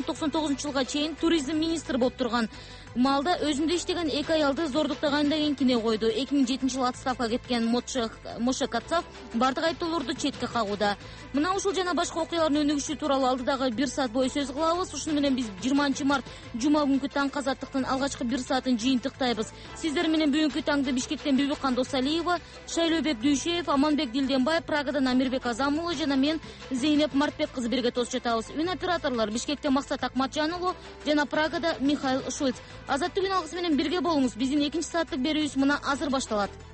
тоқсан токсон тогузунчу жылга чейин туризм министри болуп турган маалда өзүндө иштеген эки аялды зордуктаган деген кине койду. эки миң жетинчи жылы отставкага кеткен Моше Кацав бардык айыптоолорду четке кагууда. Мына ушул жана башка окуялардын өнүгүшү тууралуу алдыдагы бир саат бою сөз кылабыз. Ушуну менен биз жыйырманчы март жума күнкү таң азаттыктын алгачкы бир саатын жыйынтыктайбыз. Сиздер менен бүгүнкү таңды Бишкектен Бибикан Досалиева, Шайлообек Дүйшеев, Аманбек Дилденбаев, Прагадан Амирбек Азам уулу жана мен Зейнеп Мартбек кызы бирге тосуп жатабыз. Үн операторлор Бишкектен Максат Акматжан уулу жана Прагада Михаил Шульц. Азаттык үн алгысы менен бирге болуңуз. Биздин экинчи сааттык берүүбүз мына азыр башталат.